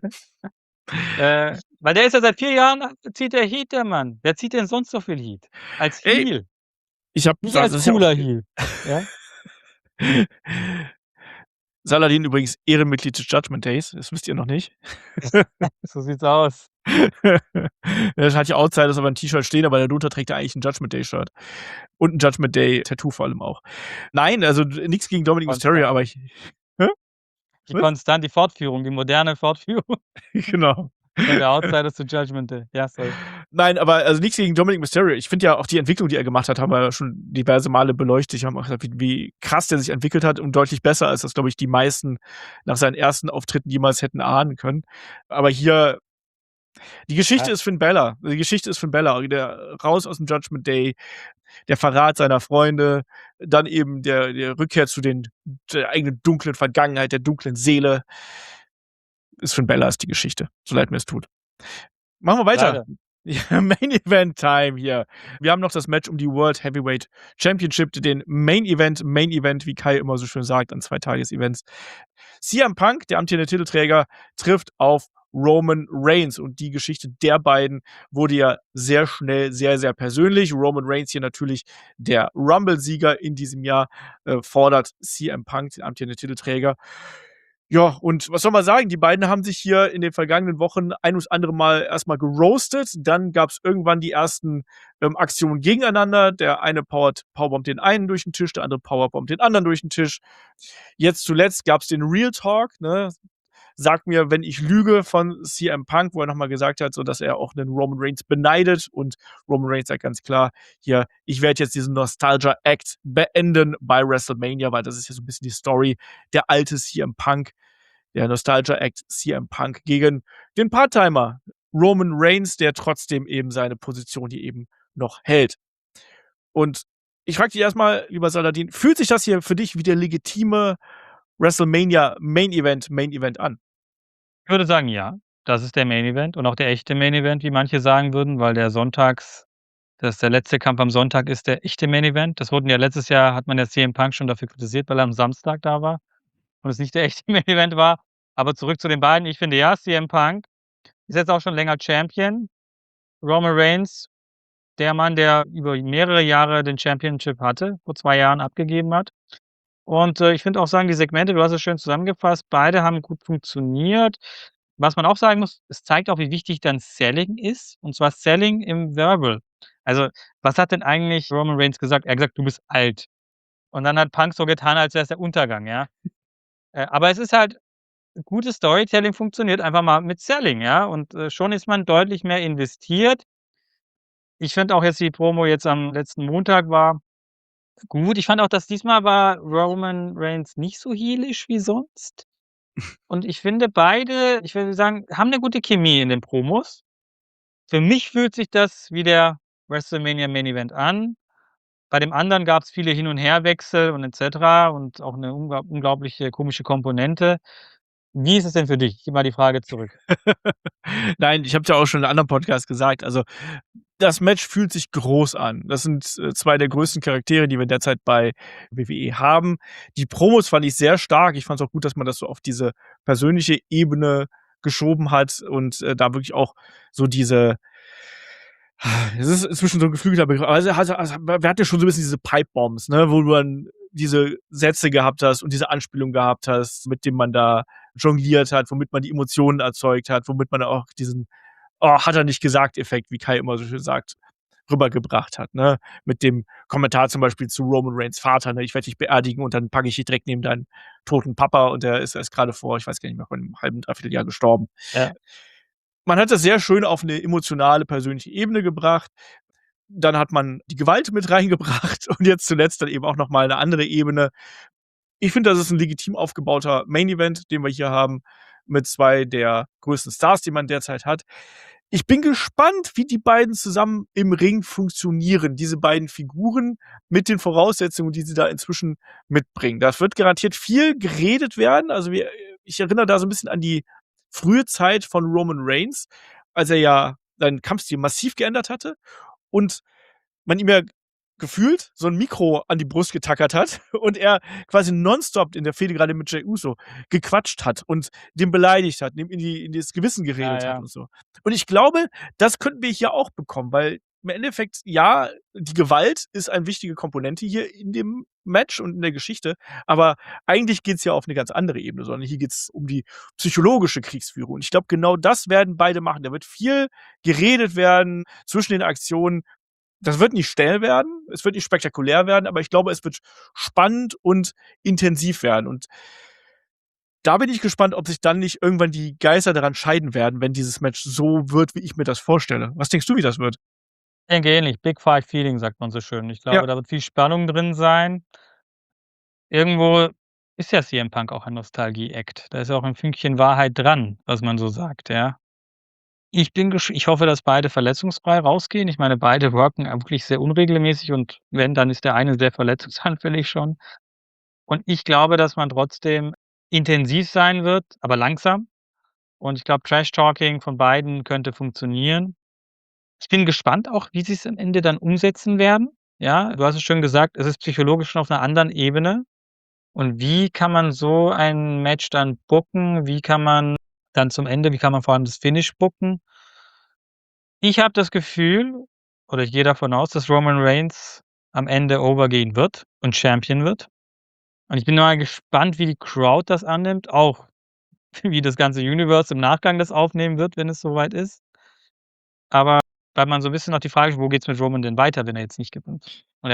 Weil der ist ja seit 4 Jahren zieht der Heat, der Mann. Wer zieht denn sonst so viel Heat als
Ey,
Heel?
Ich habe
Nicht
das
als
ist ja auch
cooler Heel, ja?
Saladin übrigens Ehrenmitglied des Judgment Days, das wisst ihr noch nicht.
So sieht's aus.
Er hat ja Outsiders aber 'n T-Shirt stehen, aber darunter trägt er eigentlich 'n Judgment Day Shirt und 'n Judgment Day Tattoo vor allem auch. Nein, also nix gegen Dominic Mysterio,
Konstant.
aber hä? Was?
Die Fortführung, die moderne Fortführung
Genau.
von der Outsiders zu Judgment Day. Ja, sorry.
Nein, aber also nichts gegen Dominic Mysterio. Ich finde ja auch die Entwicklung, die er gemacht hat, haben wir ja schon diverse Male beleuchtet. Ich habe auch gesagt, wie krass der sich entwickelt hat und deutlich besser, als das, glaube ich, die meisten nach seinen ersten Auftritten jemals hätten ahnen können. Aber hier die Geschichte
Ja.
ist Finn Balor. Die Geschichte ist Finn Balor. Der raus aus dem Judgment Day, der Verrat seiner Freunde, dann eben der Rückkehr zu der eigenen dunklen Vergangenheit, der dunklen Seele. Ist Finn Balor ist die Geschichte, so leid mir es tut. Machen wir weiter.
Leider.
Ja, Main Event Time hier. Wir haben noch das Match um die World Heavyweight Championship, den Main Event, wie Kai immer so schön sagt, an 2 Tages-Events. CM Punk, der amtierende Titelträger, trifft auf Roman Reigns und die Geschichte der beiden wurde ja sehr schnell sehr, sehr persönlich. Roman Reigns hier natürlich der Rumble-Sieger in diesem Jahr, fordert CM Punk, den amtierenden Titelträger. Ja, und was soll man sagen? Die beiden haben sich hier in den vergangenen Wochen ein ums andere Mal erstmal geroastet. Dann gab's irgendwann die ersten Aktionen gegeneinander. Der eine powerbombt den einen durch den Tisch, der andere powerbombt den anderen durch den Tisch. Jetzt zuletzt gab's den Real Talk, ne? Sag mir, wenn ich lüge, von CM Punk, wo er nochmal gesagt hat, so dass er auch einen Roman Reigns beneidet. Und Roman Reigns sagt ganz klar, hier, ich werde jetzt diesen Nostalgia-Act beenden bei WrestleMania, weil das ist ja so ein bisschen die Story. Der alte CM Punk, der Nostalgia-Act CM Punk gegen den Part-Timer Roman Reigns, der trotzdem eben seine Position hier eben noch hält. Und ich frage dich erstmal, lieber Saladin, fühlt sich das hier für dich wie der legitime WrestleMania Main Event an?
Ich würde sagen, ja, das ist der Main Event und auch der echte Main Event, wie manche sagen würden, weil der letzte Kampf am Sonntag ist der echte Main Event. Letztes Jahr hat man ja CM Punk schon dafür kritisiert, weil er am Samstag da war und es nicht der echte Main Event war. Aber zurück zu den beiden. Ich finde, ja, CM Punk ist jetzt auch schon länger Champion. Roman Reigns, der Mann, der über mehrere Jahre den Championship hatte, vor 2 Jahren abgegeben hat. Und, ich finde auch sagen, die Segmente, du hast es schön zusammengefasst, beide haben gut funktioniert. Was man auch sagen muss, es zeigt auch, wie wichtig dann Selling ist, und zwar Selling im Verbal. Also, was hat denn eigentlich Roman Reigns gesagt? Er hat gesagt: „Du bist alt.“ Und dann hat Punk so getan, als wäre es der Untergang, ja? Aber es ist halt gutes Storytelling funktioniert einfach mal mit Selling, ja? Und, schon ist man deutlich mehr investiert. Ich finde auch jetzt die Promo jetzt am letzten Montag war gut. Ich fand auch, dass diesmal war Roman Reigns nicht so heelisch wie sonst. Und ich finde beide, ich würde sagen, haben 'ne gute Chemie in den Promos. Für mich fühlt sich das wie der WrestleMania Main Event an. Bei dem anderen gab's viele Hin und Herwechsel und et cetera und auch 'ne unglaubliche komische Komponente. Wie ist es denn für dich? Ich gebe mal die Frage zurück.
Nein, ich habe ja auch schon in 'nem anderen Podcast gesagt, also das Match fühlt sich groß an. Das sind 2 der größten Charaktere, die wir derzeit bei WWE haben. Die Promos fand ich sehr stark. Ich fand es auch gut, dass man das so auf diese persönliche Ebene geschoben hat und da wirklich auch so diese es ist inzwischen so 'n geflügelter Begriff, aber wir hatten ja schon so 'n bisschen diese Pipe-Bombs, ne, wo du dann diese Sätze gehabt hast und diese Anspielung gehabt hast, mit dem man da jongliert hat, womit man die Emotionen erzeugt hat, womit man auch diesen „Oh, hat er nicht gesagt“ Effekt, wie Kai immer so schön sagt, rübergebracht hat, ne? Mit dem Kommentar zum Beispiel zu Roman Reigns Vater, ne: „Ich werde dich beerdigen und dann packe ich dich direkt neben deinen toten Papa“ und der ist erst grade vor, ich weiß gar nicht mehr, vor 'nem halben, 3/4 Jahr gestorben.
Ja.
Man hat das sehr schön auf 'ne emotionale, persönliche Ebene gebracht. Dann hat man die Gewalt mit reingebracht und jetzt zuletzt dann eben auch noch mal 'ne andere Ebene. Ich finde, das ist 'n legitim aufgebauter Main Event, den wir hier haben, mit 2 der größten Stars, die man derzeit hat. Ich bin gespannt, wie die beiden zusammen im Ring funktionieren, diese beiden Figuren mit den Voraussetzungen, die sie da inzwischen mitbringen. Da wird garantiert viel geredet werden. Also, ich erinnere da so 'n bisschen an die frühe Zeit von Roman Reigns, als er ja seinen Kampfstil massiv geändert hatte und man ihm ja gefühlt so 'n Mikro an die Brust getackert hat und er quasi nonstop in der Fehde grade mit Jey Uso gequatscht hat und den beleidigt hat, dem in das Gewissen
Ja,
geredet hat
ja.
und so. Und ich glaube, das könnten wir hier auch bekommen, weil im Endeffekt, ja, die Gewalt ist eine wichtige Komponente hier in dem Match und in der Geschichte, aber eigentlich geht's ja auf eine ganz andere Ebene, sondern hier geht's um die psychologische Kriegsführung. Und ich glaube, genau das werden beide machen. Da wird viel geredet werden zwischen den Aktionen. Das wird nicht schnell werden, es wird nicht spektakulär werden, aber ich glaube, es wird spannend und intensiv werden. Und da bin ich gespannt, ob sich dann nicht irgendwann die Geister daran scheiden werden, wenn dieses Match so wird, wie ich mir das vorstelle. Was denkst du, wie das wird?
Ich denke ähnlich. Big Fight Feeling sagt man so schön. Ich
Ja.
glaube, da wird viel Spannung drin sein. Irgendwo ist ja CM Punk auch ein Nostalgie-Act. Da ist ja auch ein Fünkchen Wahrheit dran, was man so sagt, ja. Ich hoffe, dass beide verletzungsfrei rausgehen. Ich meine, beide worken wirklich sehr unregelmäßig und wenn, dann ist der eine sehr verletzungsanfällig schon. Und ich glaube, dass man trotzdem intensiv sein wird, aber langsam. Und ich glaube, Trash-Talking von beiden könnte funktionieren. Ich bin gespannt auch, wie sie's am Ende dann umsetzen werden. Ja, du hast es schon gesagt, es ist psychologisch schon auf 'ner anderen Ebene. Und wie kann man so ein Match dann booken? Wie kann man dann zum Ende wie kann man vor allem das Finish booken? Ich habe das Gefühl oder ich gehe davon aus, dass Roman Reigns am Ende over gehen wird und Champion wird. Und ich bin mal gespannt, wie die Crowd das annimmt, auch wie das ganze Universe im Nachgang das aufnehmen wird, wenn es so weit ist. Aber weil man so 'n bisschen noch die Frage wo geht's mit Roman denn weiter, wenn er jetzt nicht gewinnt? Und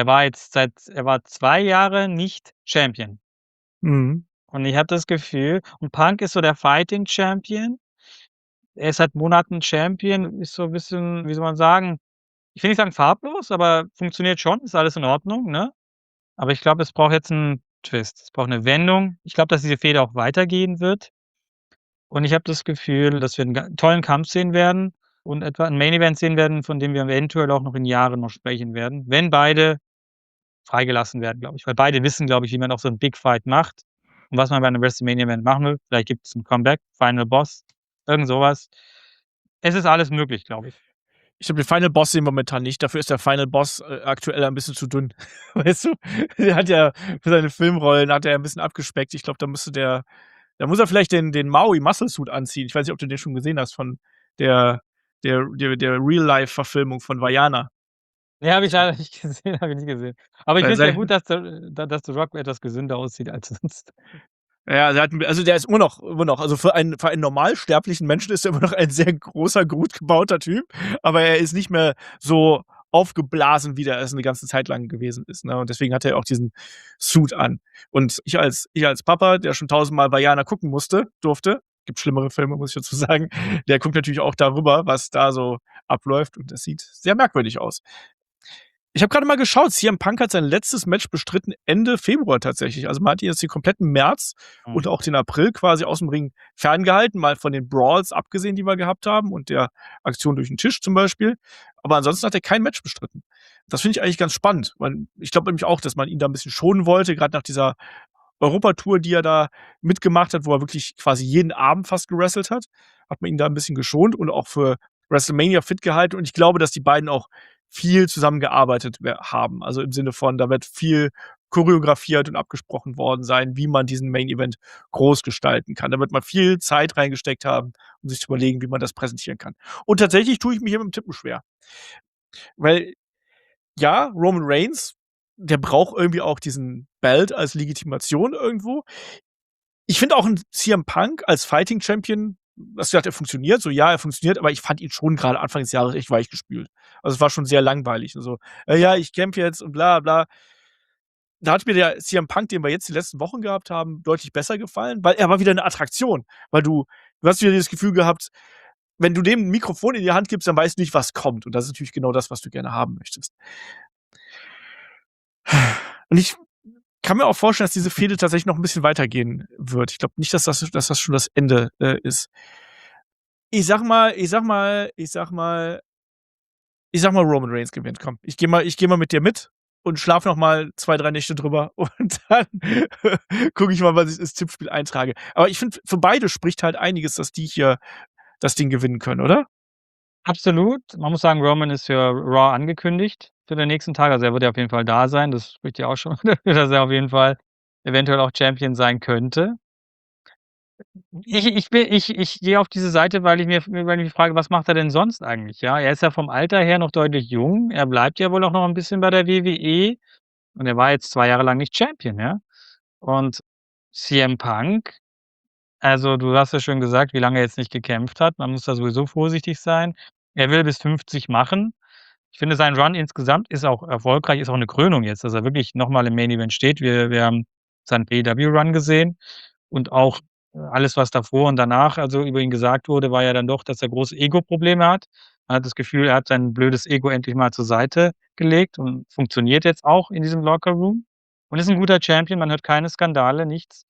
er war 2 Jahre nicht Champion.
Mhm.
Und ich habe das Gefühl und Punk ist so der Fighting Champion. Er ist seit Monaten Champion, ist so 'n bisschen, wie soll man sagen ich will nicht sagen farblos, aber funktioniert schon, ist alles in Ordnung, ne? Aber ich glaube, es braucht jetzt 'n Twist. Es braucht 'ne Wendung. Ich glaube, dass diese Fehde auch weitergehen wird. Und ich habe das Gefühl, dass wir 'n tollen Kampf sehen werden und etwa 'n Main Event sehen werden, von dem wir eventuell auch noch in Jahren noch sprechen werden, wenn beide freigelassen werden, glaube ich. Weil beide wissen, glaube ich, wie man auch so 'n Big Fight macht und was man bei 'nem WrestleMania-Event machen will. Vielleicht gibt's 'n Comeback, Final Boss, irgend so was. Es ist alles möglich, glaube ich.
Ich glaube, den Final Boss sehen wir momentan nicht. Dafür ist der Final Boss, aktuell ein bisschen zu dünn. Weißt du? Der hat ja für seine Filmrollen hat er ein bisschen abgespeckt. Ich glaube, da muss er vielleicht den Maui Muscle Suit anziehen. Ich weiß nicht, ob du den schon gesehen hast von der der Real-Life-Verfilmung von Vaiana.
Ne, habe ich leider nicht gesehen, habe ich nicht gesehen. Aber ich
Weil
finde es ja
sei
gut, dass The Rock etwas gesünder aussieht als sonst.
Ja, also der ist immer noch also für einen normalsterblichen Menschen ist er immer noch ein sehr großer, gut gebauter Typ, aber er ist nicht mehr so aufgeblasen, wie der es 'ne ganze Zeit lang gewesen ist, ne? Und deswegen hat er auch diesen Suit an. Und ich als Papa, der schon tausendmal Vaiana gucken durfte, gibt schlimmere Filme, muss ich dazu sagen, der guckt natürlich auch darüber, was da so abläuft und das sieht sehr merkwürdig aus. Ich habe grade mal geschaut, CM Punk hat sein letztes Match bestritten Ende Februar tatsächlich. Also, man hat ihn jetzt den kompletten März
Mhm.
und auch den April quasi aus'm Ring ferngehalten, mal von den Brawls abgesehen, die wir gehabt haben und der Aktion durch 'n Tisch zum Beispiel. Aber ansonsten hat er kein Match bestritten. Das finde ich eigentlich ganz spannend, weil ich glaube nämlich auch, dass man ihn da 'n bisschen schonen wollte, grad nach dieser Europatour, die er da mitgemacht hat, wo er wirklich quasi jeden Abend fast gewrestelt hat man ihn da 'n bisschen geschont und auch für WrestleMania fit gehalten und ich glaube, dass die beiden auch viel zusammengearbeitet haben. Also, im Sinne von, da wird viel choreografiert und abgesprochen worden sein, wie man diesen Main Event groß gestalten kann. Da wird man viel Zeit reingesteckt haben, um sich zu überlegen, wie man das präsentieren kann. Und tatsächlich tue ich mir hier mit dem Tippen schwer. Weil, ja, Roman Reigns, der braucht irgendwie auch diesen Belt als Legitimation irgendwo. Ich finde auch 'n CM Punk als Fighting Champion hast du gesagt, er funktioniert. So, ja, er funktioniert, aber ich fand ihn schon grade Anfang des Jahres echt weichgespült. Also, es war schon sehr langweilig und so: ja, ich kämpfe jetzt und bla bla.“ Da hat mir der CM Punk, den wir jetzt die letzten Wochen gehabt haben, deutlich besser gefallen, weil er war wieder 'ne Attraktion, weil du hast wieder dieses Gefühl gehabt, wenn du dem 'n Mikrofon in die Hand gibst, dann weißt du nicht, was kommt und das ist natürlich genau das, was du gerne haben möchtest. Und ich kann mir auch vorstellen, dass diese Fehde tatsächlich noch 'n bisschen weitergehen wird. Ich glaube nicht, dass das schon das Ende, ist. Ich sage mal, Roman Reigns gewinnt. Komm, ich gehe mal mit dir mit und schlafe noch mal 2, 3 Nächte drüber und dann gucke ich mal, was ich ins Tippspiel eintrage. Aber ich finde, für beide spricht halt einiges, dass die hier das Ding gewinnen können, oder?
Absolut. Man muss sagen, Roman ist für Raw angekündigt für den nächsten Tag. Also, er wird ja auf jeden Fall da sein. Das spricht ja auch schon dafür, dass er auf jeden Fall eventuell auch Champion sein könnte. Ich gehe auf diese Seite, weil ich mich frage, was macht er denn sonst eigentlich, ja? Er ist ja vom Alter her noch deutlich jung. Er bleibt ja wohl auch noch ein bisschen bei der WWE und er war jetzt 2 Jahre lang nicht Champion, ja? Und CM Punk, also, du hast ja schon gesagt, wie lange er jetzt nicht gekämpft hat. Man muss da sowieso vorsichtig sein. Er will bis 50 machen. Ich finde, sein Run insgesamt ist auch erfolgreich, ist auch 'ne Krönung jetzt, dass er wirklich noch mal im Main Event steht. Wir haben seinen AEW-Run gesehen und auch, alles, was davor und danach also über ihn gesagt wurde, war ja dann doch, dass er große Ego-Probleme hat. Man hat das Gefühl, er hat sein blödes Ego endlich mal zur Seite gelegt und funktioniert jetzt auch in diesem Locker-Room und ist 'n guter Champion. Man hört keine Skandale, nichts.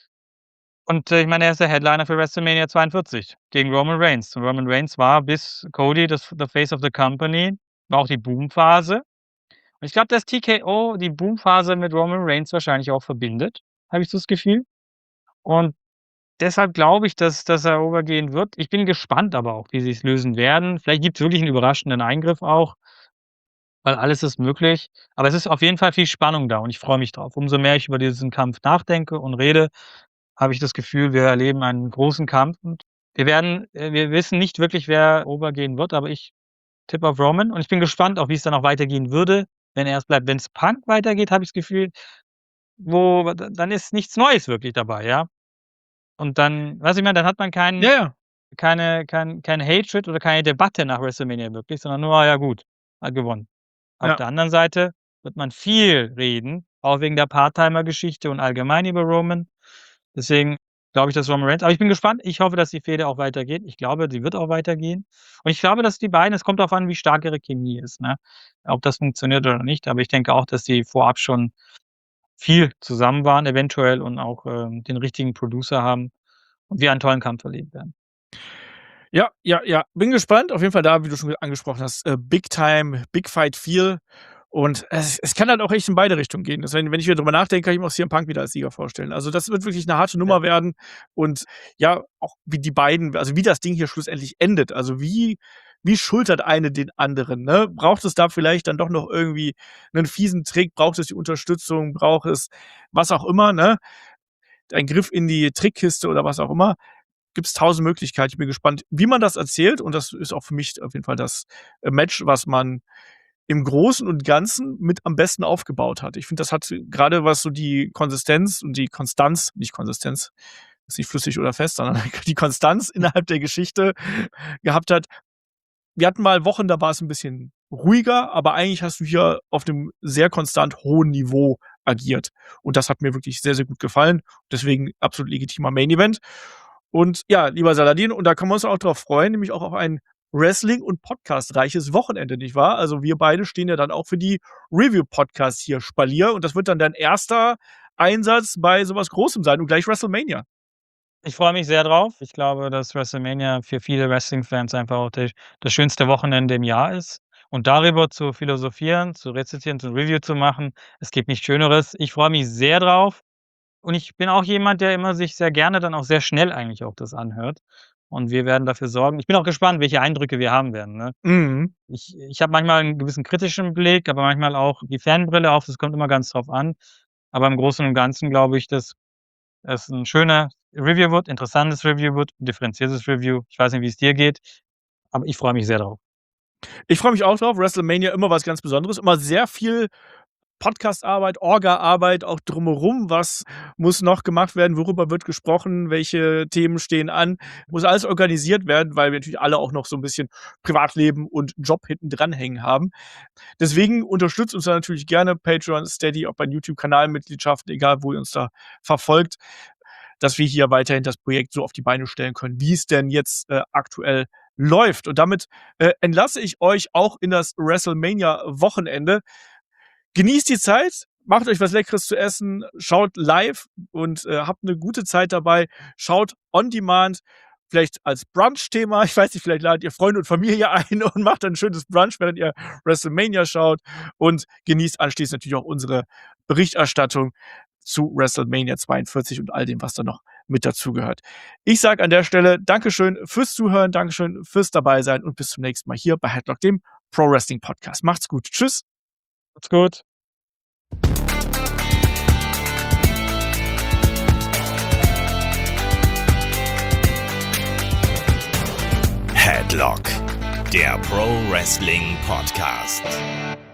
Und, ich meine, er ist der Headliner für WrestleMania 42 gegen Roman Reigns. Und Roman Reigns war bis Cody the Face of the Company, war auch die Boomphase. Und ich glaube, dass TKO die Boomphase mit Roman Reigns wahrscheinlich auch verbindet, habe ich so das Gefühl. Und deshalb glaube ich, dass er overgehen wird. Ich bin gespannt aber auch, wie sie's lösen werden. Vielleicht gibt's wirklich 'n überraschenden Eingriff auch, weil alles ist möglich. Aber es ist auf jeden Fall viel Spannung da und ich freue mich drauf. Umso mehr ich über diesen Kampf nachdenke und rede, habe ich das Gefühl, wir erleben einen großen Kampf und wir wissen nicht wirklich, wer overgehen wird, aber ich tippe auf Roman und ich bin gespannt auch, wie es dann auch weitergehen würde, wenn er es bleibt. Wenn's Punk weitergeht, habe ich das Gefühl, wo dann ist nichts Neues wirklich dabei, ja? Und dann weißt du, ich meine, dann hat man
Ja, ja.
kein Hatred oder keine Debatte nach WrestleMania wirklich, sondern nur: „Ah ja gut, hat gewonnen." Auf
Ja.
der anderen Seite wird man viel reden, auch wegen der Part-Timer-Geschichte und allgemein über Roman. Deswegen glaube ich, dass Roman Reigns aber ich bin gespannt. Ich hoffe, dass die Fehde auch weitergeht. Ich glaube, sie wird auch weitergehen. Und ich glaube, dass die beiden es kommt darauf an, wie stark ihre Chemie ist, ne? Ob das funktioniert oder nicht, aber ich denke auch, dass die vorab schon viel zusammen waren eventuell und auch, den richtigen Producer haben und wir einen tollen Kampf erleben werden.
Ja, ja, ja. Bin gespannt. Auf jeden Fall da, wie du schon angesprochen hast, Big Time, Big Fight Feel. Und es kann halt auch echt in beide Richtungen gehen. Deswegen, wenn ich wieder drüber nachdenke, kann ich mir auch CM Punk wieder als Sieger vorstellen. Also, das wird wirklich 'ne harte Nummer
Ja.
werden und ja, auch wie die beiden also, wie das Ding hier schlussendlich endet. Also, wie schultert eine den anderen, ne? Braucht es da vielleicht dann doch noch irgendwie 'nen fiesen Trick? Braucht es die Unterstützung? Braucht es was auch immer, ne? Ein Griff in die Trickkiste oder was auch immer. Gibt's 1.000 Möglichkeiten. Ich bin gespannt, wie man das erzählt und das ist auch für mich auf jeden Fall das, Match, was man im Großen und Ganzen mit am besten aufgebaut hat. Ich finde, das hat grade was so die Konsistenz und die Konstanz nicht Konsistenz, ist nicht flüssig oder fest, sondern die Konstanz innerhalb der Geschichte gehabt hat. Wir hatten mal Wochen, da war es 'n bisschen ruhiger, aber eigentlich hast du hier auf 'nem sehr konstant hohen Niveau agiert. Und das hat mir wirklich sehr, sehr gut gefallen. Deswegen absolut legitimer Main Event. Und ja, lieber Saladin, und da können wir uns auch drauf freuen, nämlich auch auf ein Wrestling und podcastreiches Wochenende, nicht wahr? Also, wir beide stehen ja dann auch für die Review-Podcasts hier Spalier und das wird dann dein erster Einsatz bei so was Großem sein und gleich WrestleMania.
Ich freue mich sehr drauf. Ich glaube, dass WrestleMania für viele Wrestling-Fans einfach auch das schönste Wochenende im Jahr ist. Und darüber zu philosophieren, zu rezitieren, zu Review zu machen, es gibt nichts Schöneres. Ich freue mich sehr drauf. Und ich bin auch jemand, der immer sich sehr gerne dann auch sehr schnell eigentlich auch das anhört. Und wir werden dafür sorgen ich bin auch gespannt, welche Eindrücke wir haben werden, ne?
Mhm.
Ich habe manchmal 'n gewissen kritischen Blick, aber manchmal auch die Fanbrille auf. Das kommt immer ganz drauf an. Aber im Großen und Ganzen glaube ich, dass es 'n schöner Review wird, interessantes Review wird, differenziertes Review. Ich weiß nicht, wie's dir geht, aber ich freue mich sehr drauf.
Ich freue mich auch drauf. WrestleMania immer was ganz Besonderes, immer sehr viel Podcastarbeit, Orga-Arbeit auch drumherum. Was muss noch gemacht werden? Worüber wird gesprochen? Welche Themen stehen an? Muss alles organisiert werden, weil wir natürlich alle auch noch so 'n bisschen Privatleben und Job hinten dranhängen haben. Deswegen unterstützt uns da natürlich gerne Patreon, Steady, auch bei YouTube-Kanalmitgliedschaften, egal wo ihr uns da verfolgt, dass wir hier weiterhin das Projekt so auf die Beine stellen können, wie es denn jetzt, aktuell läuft. Und damit, entlasse ich euch auch in das WrestleMania-Wochenende. Genießt die Zeit, macht euch was Leckeres zu essen, schaut live und, habt 'ne gute Zeit dabei. Schaut on demand, vielleicht als Brunch-Thema. Ich weiß nicht, vielleicht ladet ihr Freunde und Familie ein und macht dann 'n schönes Brunch, während ihr WrestleMania schaut und genießt anschließend natürlich auch unsere Berichterstattung zu WrestleMania 42 und all dem, was da noch mit dazugehört. Ich sage an der Stelle Dankeschön fürs Zuhören, Dankeschön fürs Dabeisein und bis zum nächsten Mal hier bei Headlock, dem Pro Wrestling Podcast. Macht's gut. Tschüss.
Macht's gut.
Headlock, der Pro Wrestling Podcast.